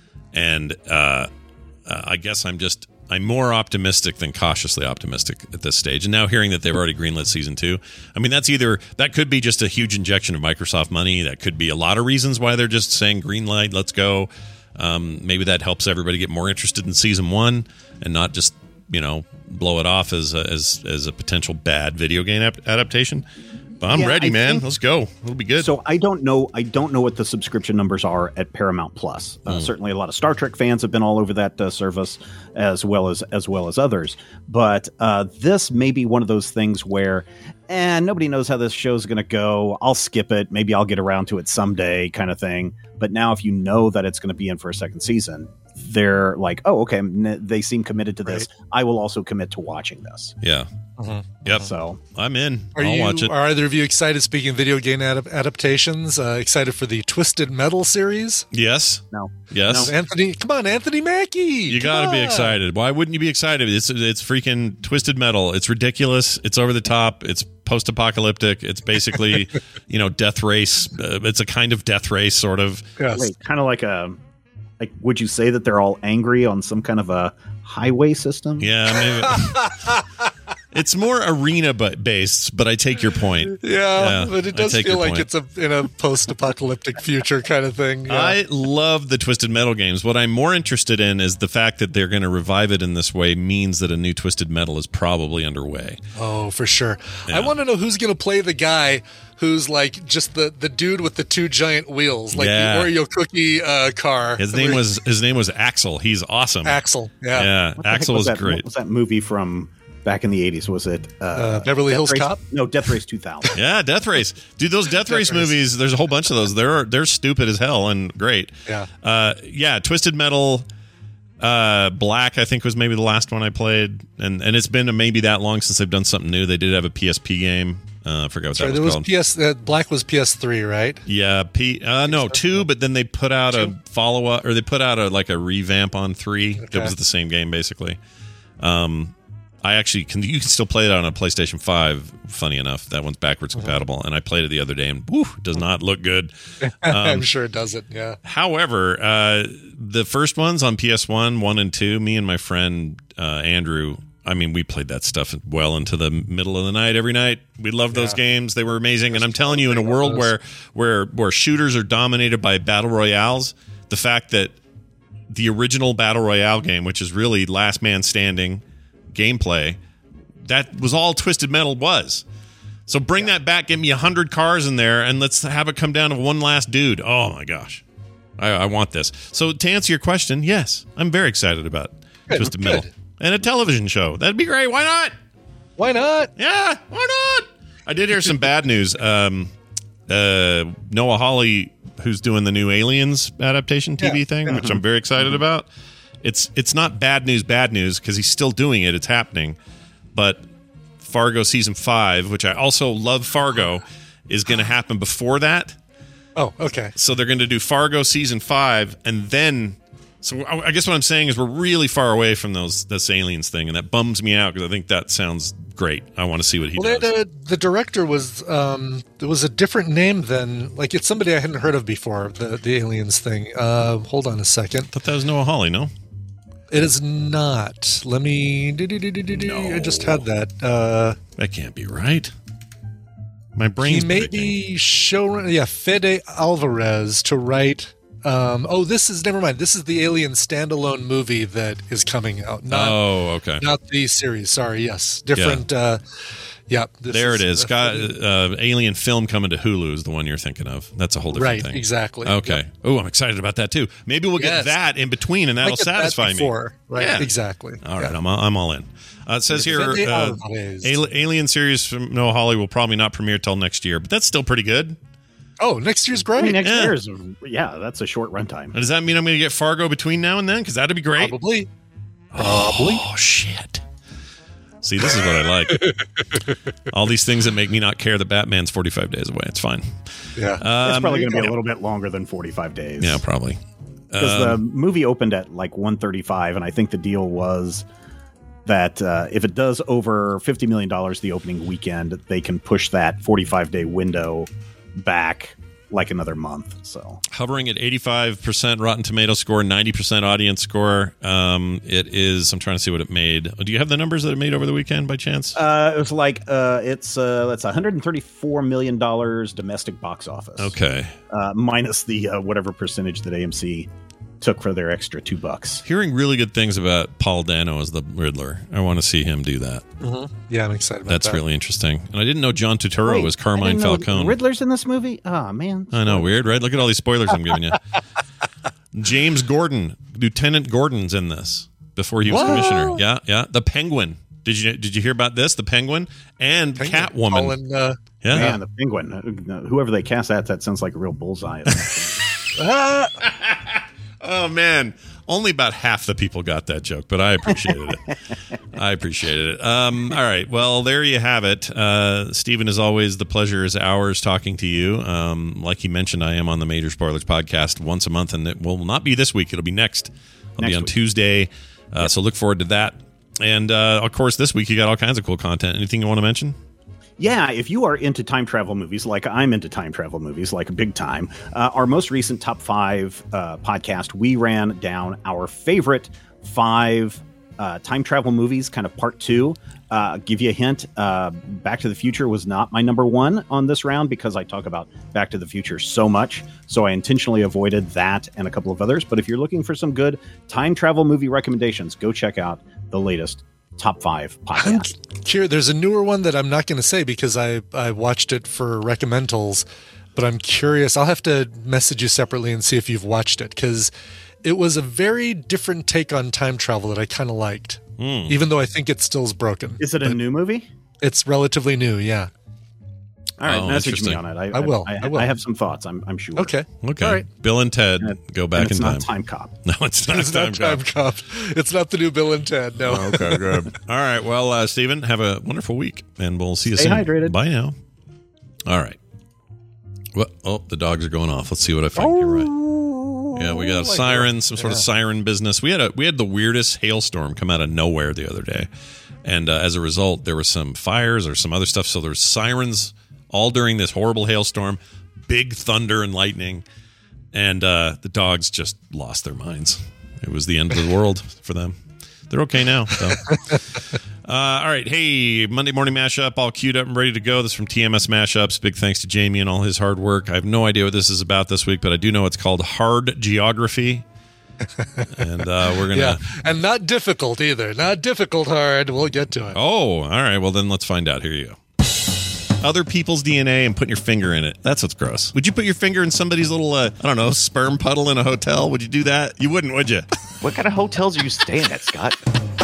And uh, uh, I guess I'm just... I'm more optimistic than cautiously optimistic at this stage. And now hearing that they've already greenlit season two, I mean, that's either, that could be just a huge injection of Microsoft money. That could be a lot of reasons why they're just saying green light, let's go. Um, maybe that helps everybody get more interested in season one and not just, you know, blow it off as a, as, as a potential bad video game ap- adaptation. But I'm Yeah, ready, I man. think- Let's go. It'll be good. So I don't know. I don't know what the subscription numbers are at Paramount Plus. Uh, Mm. Certainly, a lot of Star Trek fans have been all over that uh, service, as well as as well as others. But uh, this may be one of those things where, and nobody knows how this show is going to go. I'll skip it. Maybe I'll get around to it someday, kind of thing. But now, if you know that it's going to be in for a second season, they're like, oh, okay, n- they seem committed to this. I will also commit to watching this. Yeah. Mhm. Yep. So I'm in. Are I'll you? watch it. Are either of you excited? Speaking of video game adap- adaptations, uh, excited for the Twisted Metal series? Yes. No. Yes. No, Anthony, come on, Anthony Mackie. You got to be excited. Why wouldn't you be excited? It's it's freaking Twisted Metal. It's ridiculous. It's over the top. It's post-apocalyptic. It's basically, you know, Death Race. Uh, it's a kind of Death Race, sort of. Yes. Wait, kind of like a like. Would you say that they're all angry on some kind of a highway system? Yeah, maybe. It's more arena but based, but I take your point. Yeah, Yeah, but it I does take feel your like point. it's a in a post-apocalyptic future kind of thing. Yeah. I love the Twisted Metal games. What I'm more interested in is the fact that they're going to revive it in this way means that a new Twisted Metal is probably underway. Oh, for sure. Yeah. I want to know who's going to play the guy who's like just the, the dude with the two giant wheels, like Yeah. the Oreo cookie uh, car. His name was his name was Axel. He's awesome. Axel. Yeah. Yeah, What the heck Axel was that, great. What was that movie from back in the eighties? Was it uh, Uh, Beverly Death Hills Race? Cop? No, Death Race two thousand. Yeah, Death Race. Dude, those Death, Death Race, Race. movies, there's a whole bunch of those. They're they're stupid as hell and great. Yeah. Uh, yeah, Twisted Metal uh, Black, I think, was maybe the last one I played. And and it's been maybe that long since they've done something new. They did have a P S P game. Uh, I forgot what Sorry, that there was was called. P S. Uh, Black was P S three, right? Yeah, P. Uh, no, two, but then they put out a follow up, or they put out a like a revamp on three. That Okay. was the same game basically. Um, I actually can. You can still play it on a PlayStation five. Funny enough, that one's backwards compatible, and I played it the other day, and whew, it does not look good. I'm Um, sure it doesn't. Yeah. However, uh, the first ones on P S one, one and two, me and my friend uh, Andrew. I mean, we played that stuff well into the middle of the night every night. We loved those Yeah. games; they were amazing. And I'm telling you, in a world where where where shooters are dominated by battle royales, the fact that the original battle royale game, which is really last man standing gameplay, that was all Twisted Metal was. So bring that back, get me a hundred cars in there, and let's have it come down to one last dude. Oh my gosh, I, I want this. So to answer your question, yes, I'm very excited about Good, Twisted good. Metal and a television show. That'd be great. Why not? Why not? Yeah, why not? I did hear some bad news. Um, uh, Noah Hawley, who's doing the new Aliens adaptation T V Yeah, thing, yeah. which I'm very excited about. It's it's not bad news, bad news because he's still doing it. It's happening, but Fargo season five, which I also love, Fargo, is going to happen before that. Oh, okay. So they're going to do Fargo season five, and then. So I I guess what I'm saying is we're really far away from those this aliens thing, and that bums me out because I think that sounds great. I want to see what he Well, does. they, the, the director was um, it was a different name than like it's somebody I hadn't heard of before. The the aliens thing. Uh, hold on a second. I thought that was Noah Hawley. No, It is not. Let me. I just had that. Uh, that can't be right. My brain's he may breaking. be showrunner. Yeah, Fede Alvarez to write. Um, oh, this is never mind. This is the Alien standalone movie that is coming out. Not, Oh, okay. Not the series. Sorry. Yes, different. Uh, Yeah, this there is it is. a Scott, funny- uh, Alien Film coming to Hulu is the one you're thinking of. That's a whole different Right, thing. exactly. Okay. Oh, I'm excited about that too. Maybe we'll Yes. get that in between, and I that'll get that satisfy before, me. Right, Yeah. exactly. All right, Yeah. I'm I'm all in. Uh, it says here, Defend the uh, Alvarez. Al- Alien series from Noah Hawley will probably not premiere till next year, but that's still pretty good. Oh, next year's I great. mean, next Yeah. year is yeah, that's a short runtime. Does that mean I'm going to get Fargo between now and then? Because that'd be great. Probably. Oh, shit. See, this is what I like. All these things that make me not care that Batman's forty-five days away. It's fine. Yeah. It's Um, probably going to be a little bit longer than forty-five days. Yeah, probably. Because Um, the movie opened at like one thirty-five, and I think the deal was that uh, if it does over fifty million dollars the opening weekend, they can push that forty-five day window back like another month. So hovering at eighty-five percent Rotten Tomato score, ninety percent audience score. Um, it is, I'm trying to see what it made. Do you have the numbers that it made over the weekend by chance? uh, it was like uh, it's uh, that's one hundred thirty-four million dollars domestic box office. Okay. Uh, minus the uh, whatever percentage that A M C took for their extra two bucks. Hearing really good things about Paul Dano as the Riddler. I want to see him do that. Mm-hmm. Yeah, I'm excited about That's that. really interesting. And I didn't know John Turturro Wait, was I Carmine didn't know Falcone. Riddler's in this movie? Oh, man. I know, weird, right? Look at all these spoilers I'm giving you. James Gordon, Lieutenant Gordon's in this before he was What? commissioner. Yeah, yeah. The Penguin. Did you did you hear about this? The Penguin and Penguin. Catwoman. Colin, uh, Yeah. Man, the penguin. Uh, Whoever they cast that, that sounds like a real bullseye. Oh man, only about half the people got that joke, but I appreciated it. I appreciated it. Um, all right, well there you have it. Uh, Stephen, as always, the pleasure is ours talking to you. Um, like he mentioned, I am on the Major Spoilers podcast once a month, and it will not be this week. It'll be next. I'll Next be on week. Tuesday, uh, Yep. so look forward to that. And uh, of course, this week you got all kinds of cool content. Anything you want to mention? Yeah, if you are into time travel movies, like I'm into time travel movies, like big time, uh, our most recent top five uh, podcast, we ran down our favorite five uh, time travel movies, kind of part two. Uh, give you a hint, uh, Back to the Future was not my number one on this round because I talk about Back to the Future so much. So I intentionally avoided that and a couple of others. But if you're looking for some good time travel movie recommendations, go check out the latest top five I'm podcast. curious. There's a newer one that I'm not going to say because I, I watched it for recommendals, but I'm curious. I'll have to message you separately and see if you've watched it because it was a very different take on time travel that I kind of liked, Mm. even though I think it still is broken. Is it a But new movie? It's relatively new, yeah. All right, Oh, message me interesting. on it. I, I will, I, I will. I have some thoughts. I'm, I'm sure. Okay. Okay. All right. Bill and Ted And it- go back and it's in time. not Time Cop. No, it's not It's time. not Time Cop. Cop. It's not the new Bill and Ted. No. Okay, good. All right. Well, uh, Stephen, have a wonderful week, and we'll see you Stay soon. hydrated. Bye now. All right. Well, oh, the dogs are going off. Let's see what I find here. Right. Yeah, we got a siren, some sort of siren business. We had a we had the weirdest hailstorm come out of nowhere the other day, and uh, as a result, there were some fires or some other stuff. So there's sirens all during this horrible hailstorm, big thunder and lightning, and uh, the dogs just lost their minds. It was the end of the world for them. They're okay now. So. uh, all right. Hey, Monday Morning Mashup, all queued up and ready to go. This is from T M S Mashups. Big thanks to Jamie and all his hard work. I have no idea what this is about this week, but I do know it's called Hard Geography. And uh, we're going to... Yeah, and not difficult either. Not difficult hard. We'll get to it. Oh, all right. Well, then let's find out. Here you go. Other people's D N A and putting your finger in it. That's what's gross. Would you put your finger in somebody's little, uh, I don't know, sperm puddle in a hotel? Would you do that? You wouldn't, would you? What kind of hotels are you staying at, Scott?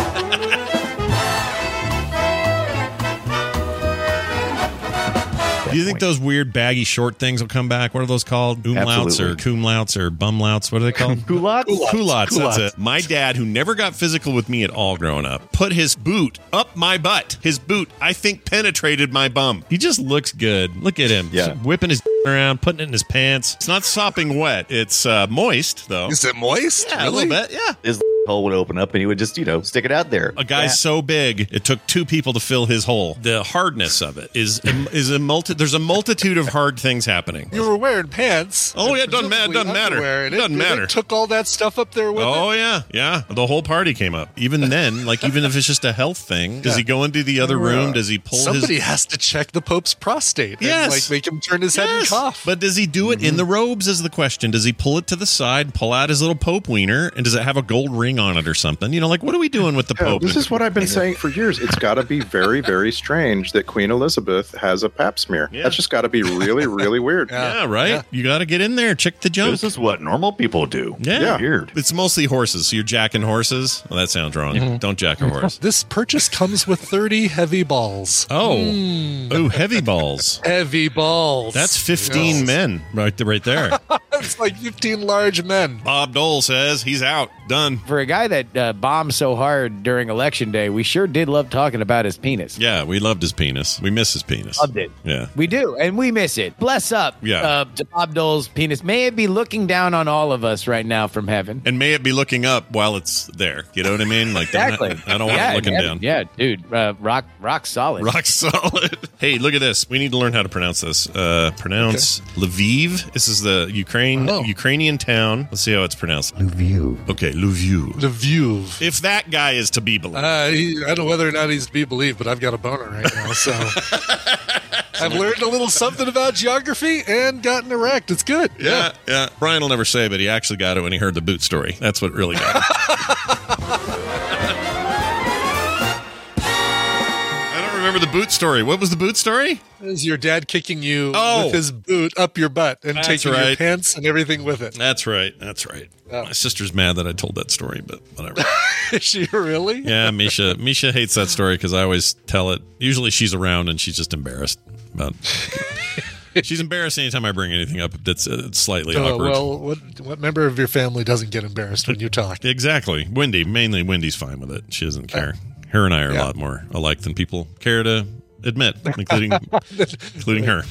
Do you think those weird baggy short things will come back? What are those called? Umlauts or coomlauts or bumlauts? What are they called? Culottes? Culottes, that's Culottes. it. My dad, who never got physical with me at all growing up, put his boot up my butt. His boot, I think, penetrated my bum. He just looks good. Look at him. Yeah. Just whipping his around, putting it in his pants. It's not sopping wet. It's uh, moist, though. Is it moist? Yeah, really? a little bit, yeah. His hole would open up and he would just, you know, stick it out there. A guy's Yeah. so big, it took two people to fill his hole. The hardness of it is is a multi. There's a multitude of hard things happening. You were wearing pants. Oh, yeah, it doesn't matter. It doesn't matter. Underwear, and It doesn't and matter. It took all that stuff up there with it. Oh yeah, yeah. The whole party came up. Even then, like even if it's just a health thing, does Yeah. he go into the other room? Does he pull Somebody his? has to check the Pope's prostate. Yes. And, like make him turn his head and Yes. cough. But does he do it in the robes? Is the question. Does he pull it to the side, pull out his little Pope wiener, and does it have a gold ring ring on it or something. You know, like, what are we doing with the Yeah, Pope? this is what I've been saying for years. It's got to be very, very strange that Queen Elizabeth has a pap smear. Yeah. That's just got to be really, really weird. Yeah, right? Yeah. You got to get in there, check the junk. This is what normal people do. Yeah. Yeah. Weird. It's mostly horses, so you're jacking horses. Well, that sounds wrong. Mm-hmm. Don't jack a horse. This purchase comes with thirty heavy balls. Oh. Mm. Oh, heavy balls. Heavy balls. That's fifteen Yes. men right there. Right there. It's like fifteen large men. Bob Dole says he's out. Done. For a guy that uh, bombed so hard during Election Day, we sure did love talking about his penis. Yeah, we loved his penis. We miss his penis. Loved it. Yeah. We do, and we miss it. Bless up Yeah. uh, to Bob Dole's penis. May it be looking down on all of us right now from heaven. And may it be looking up while it's there. You know what I mean? Like, Exactly. I don't want yeah, it looking yeah, down. Yeah, dude. Uh, rock, rock solid. Rock solid. Hey, look at this. We need to learn how to pronounce this. Uh, pronounce okay. Lviv. This is the Ukraine oh. Ukrainian town. Let's see how it's pronounced. Lviv. Okay, Lviv. Lviv. If that guy is to be believed. Uh, he, I don't know whether or not he's to be believed, but I've got a boner right now. So I've learned a little something about geography and gotten erect. It's good. Yeah, yeah, yeah. Brian will never say, but he actually got it when he heard the boot story. That's what really got him. Remember the boot story? What was the boot story? It was your dad kicking you oh. with his boot up your butt and That's taking right. your pants and everything with it. That's right. That's right. Oh. My sister's mad that I told that story, but whatever. Is she really? Yeah, Misha. Misha hates that story because I always tell it. Usually she's around and she's just embarrassed about. She's embarrassed anytime I bring anything up that's uh, slightly uh, awkward. Well, what what member of your family doesn't get embarrassed when you talk? Exactly. Wendy, mainly Wendy's fine with it. She doesn't care. Her and I are yeah. a lot more alike than people care to admit, including including her.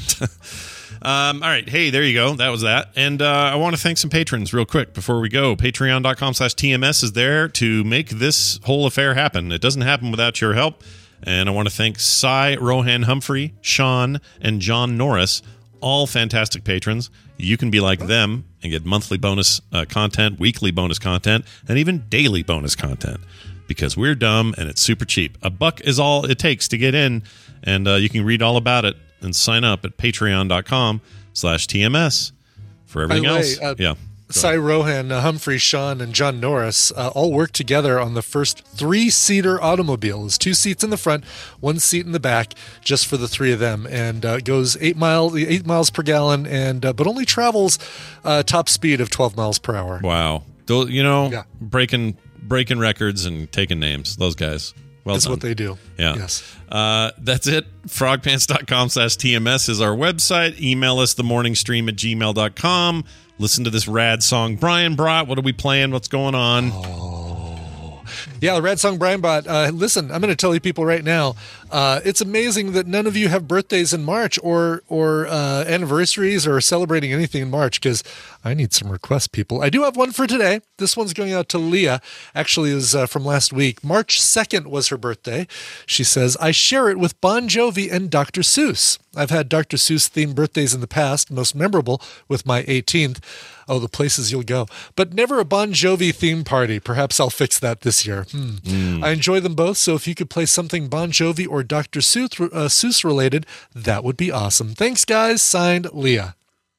um, all right. Hey, there you go. That was that. And uh, I want to thank some patrons real quick before we go. Patreon.com slash TMS is there to make this whole affair happen. It doesn't happen without your help. And I want to thank Cy, Rohan Humphrey, Sean, and John Norris, all fantastic patrons. You can be like them and get monthly bonus uh, content, weekly bonus content, and even daily bonus content. Because we're dumb and it's super cheap. A buck is all it takes to get in, and uh, you can read all about it and sign up at patreon.com slash TMS for everything By the else. Way, uh, yeah. Cy Rohan, uh, Humphrey, Sean, and John Norris uh, all worked together on the first three-seater automobile. There's two seats in the front, one seat in the back, just for the three of them, and uh, goes eight miles eight miles per gallon, and uh, but only travels uh, top speed of twelve miles per hour. Wow, Those, you know, yeah. breaking breaking records and taking names. Those guys. Well That's done. what they do. Yeah. Yes. Uh, that's it. frogpants.com slash TMS is our website. Email us themorningstream at gmail dot com. Listen to this rad song Brian brought. What are we playing? What's going on? Oh. Yeah, the rad song Brian brought. Uh, listen, I'm going to tell you people right now, uh, it's amazing that none of you have birthdays in March or or uh, anniversaries or celebrating anything in March, because I need some requests, people. I do have one for today. This one's going out to Leah. Actually, is uh, from last week. March second was her birthday. She says, I share it with Bon Jovi and Doctor Seuss. I've had Doctor Seuss-themed birthdays in the past, most memorable with my eighteenth. Oh, the places you'll go. But never a Bon Jovi theme party. Perhaps I'll fix that this year. Hmm. Mm. I enjoy them both, so if you could play something Bon Jovi or Doctor Seuss, uh, Seuss related, that would be awesome. Thanks, guys. Signed, Leah.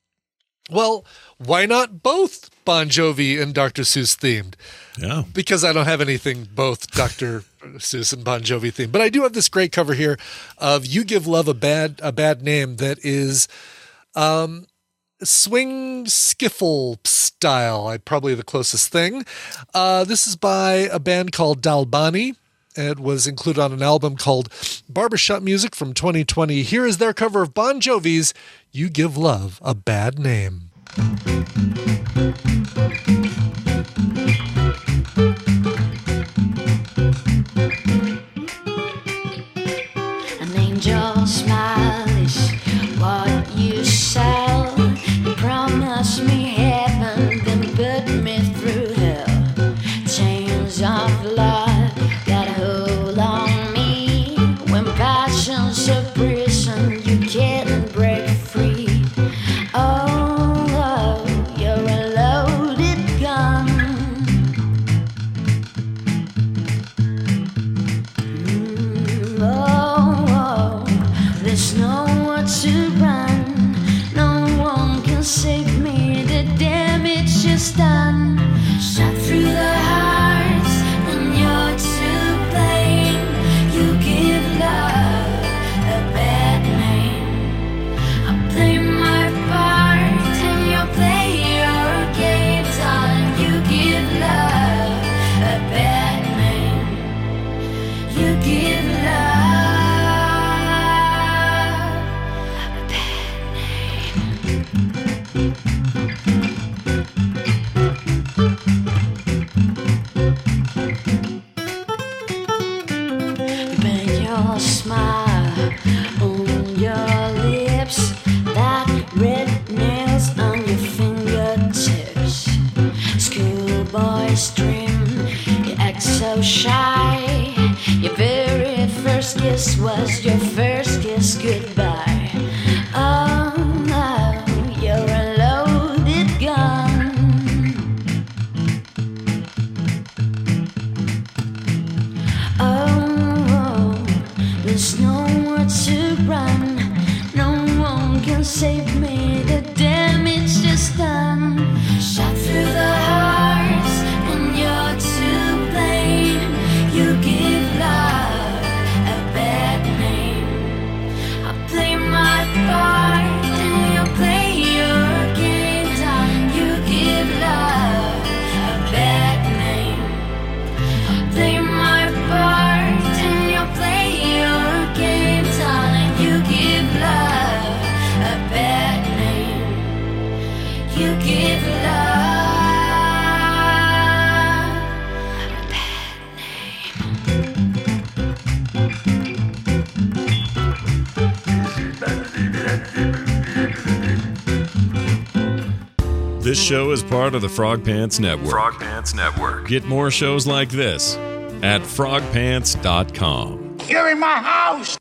Well, why not both Bon Jovi and Doctor Seuss themed? Yeah. Because I don't have anything both Doctor Seuss and Bon Jovi themed. But I do have this great cover here of You Give Love a Bad a Bad Name that is um, swing skiffle style. I probably the closest thing. Uh, this is by a band called Dalbani. It was included on an album called Barbershop Music from twenty twenty. Here is their cover of Bon Jovi's You Give Love a Bad Name. An angel's smile is what you sell. You promise me heaven, then put me through hell. Chains of love that hold on me. When passion's a prison, you can't break free. Oh, oh, you're a loaded boy's dream. You act so shy. Your very first kiss was your first kiss goodbye. Oh no, you're a loaded gun. Oh, there's nowhere to run. No one can save me. The damage is done. Shot through the heart, and you're to blame. You give love a bad name. I play my part, and you play your game. Darling, you give love a bad name. I play my part, and you play your game. Darling, you give love a bad name. You give love. This show is part of the Frog Pants Network. Frog Pants Network. Get more shows like this at frog pants dot com. You're in my house!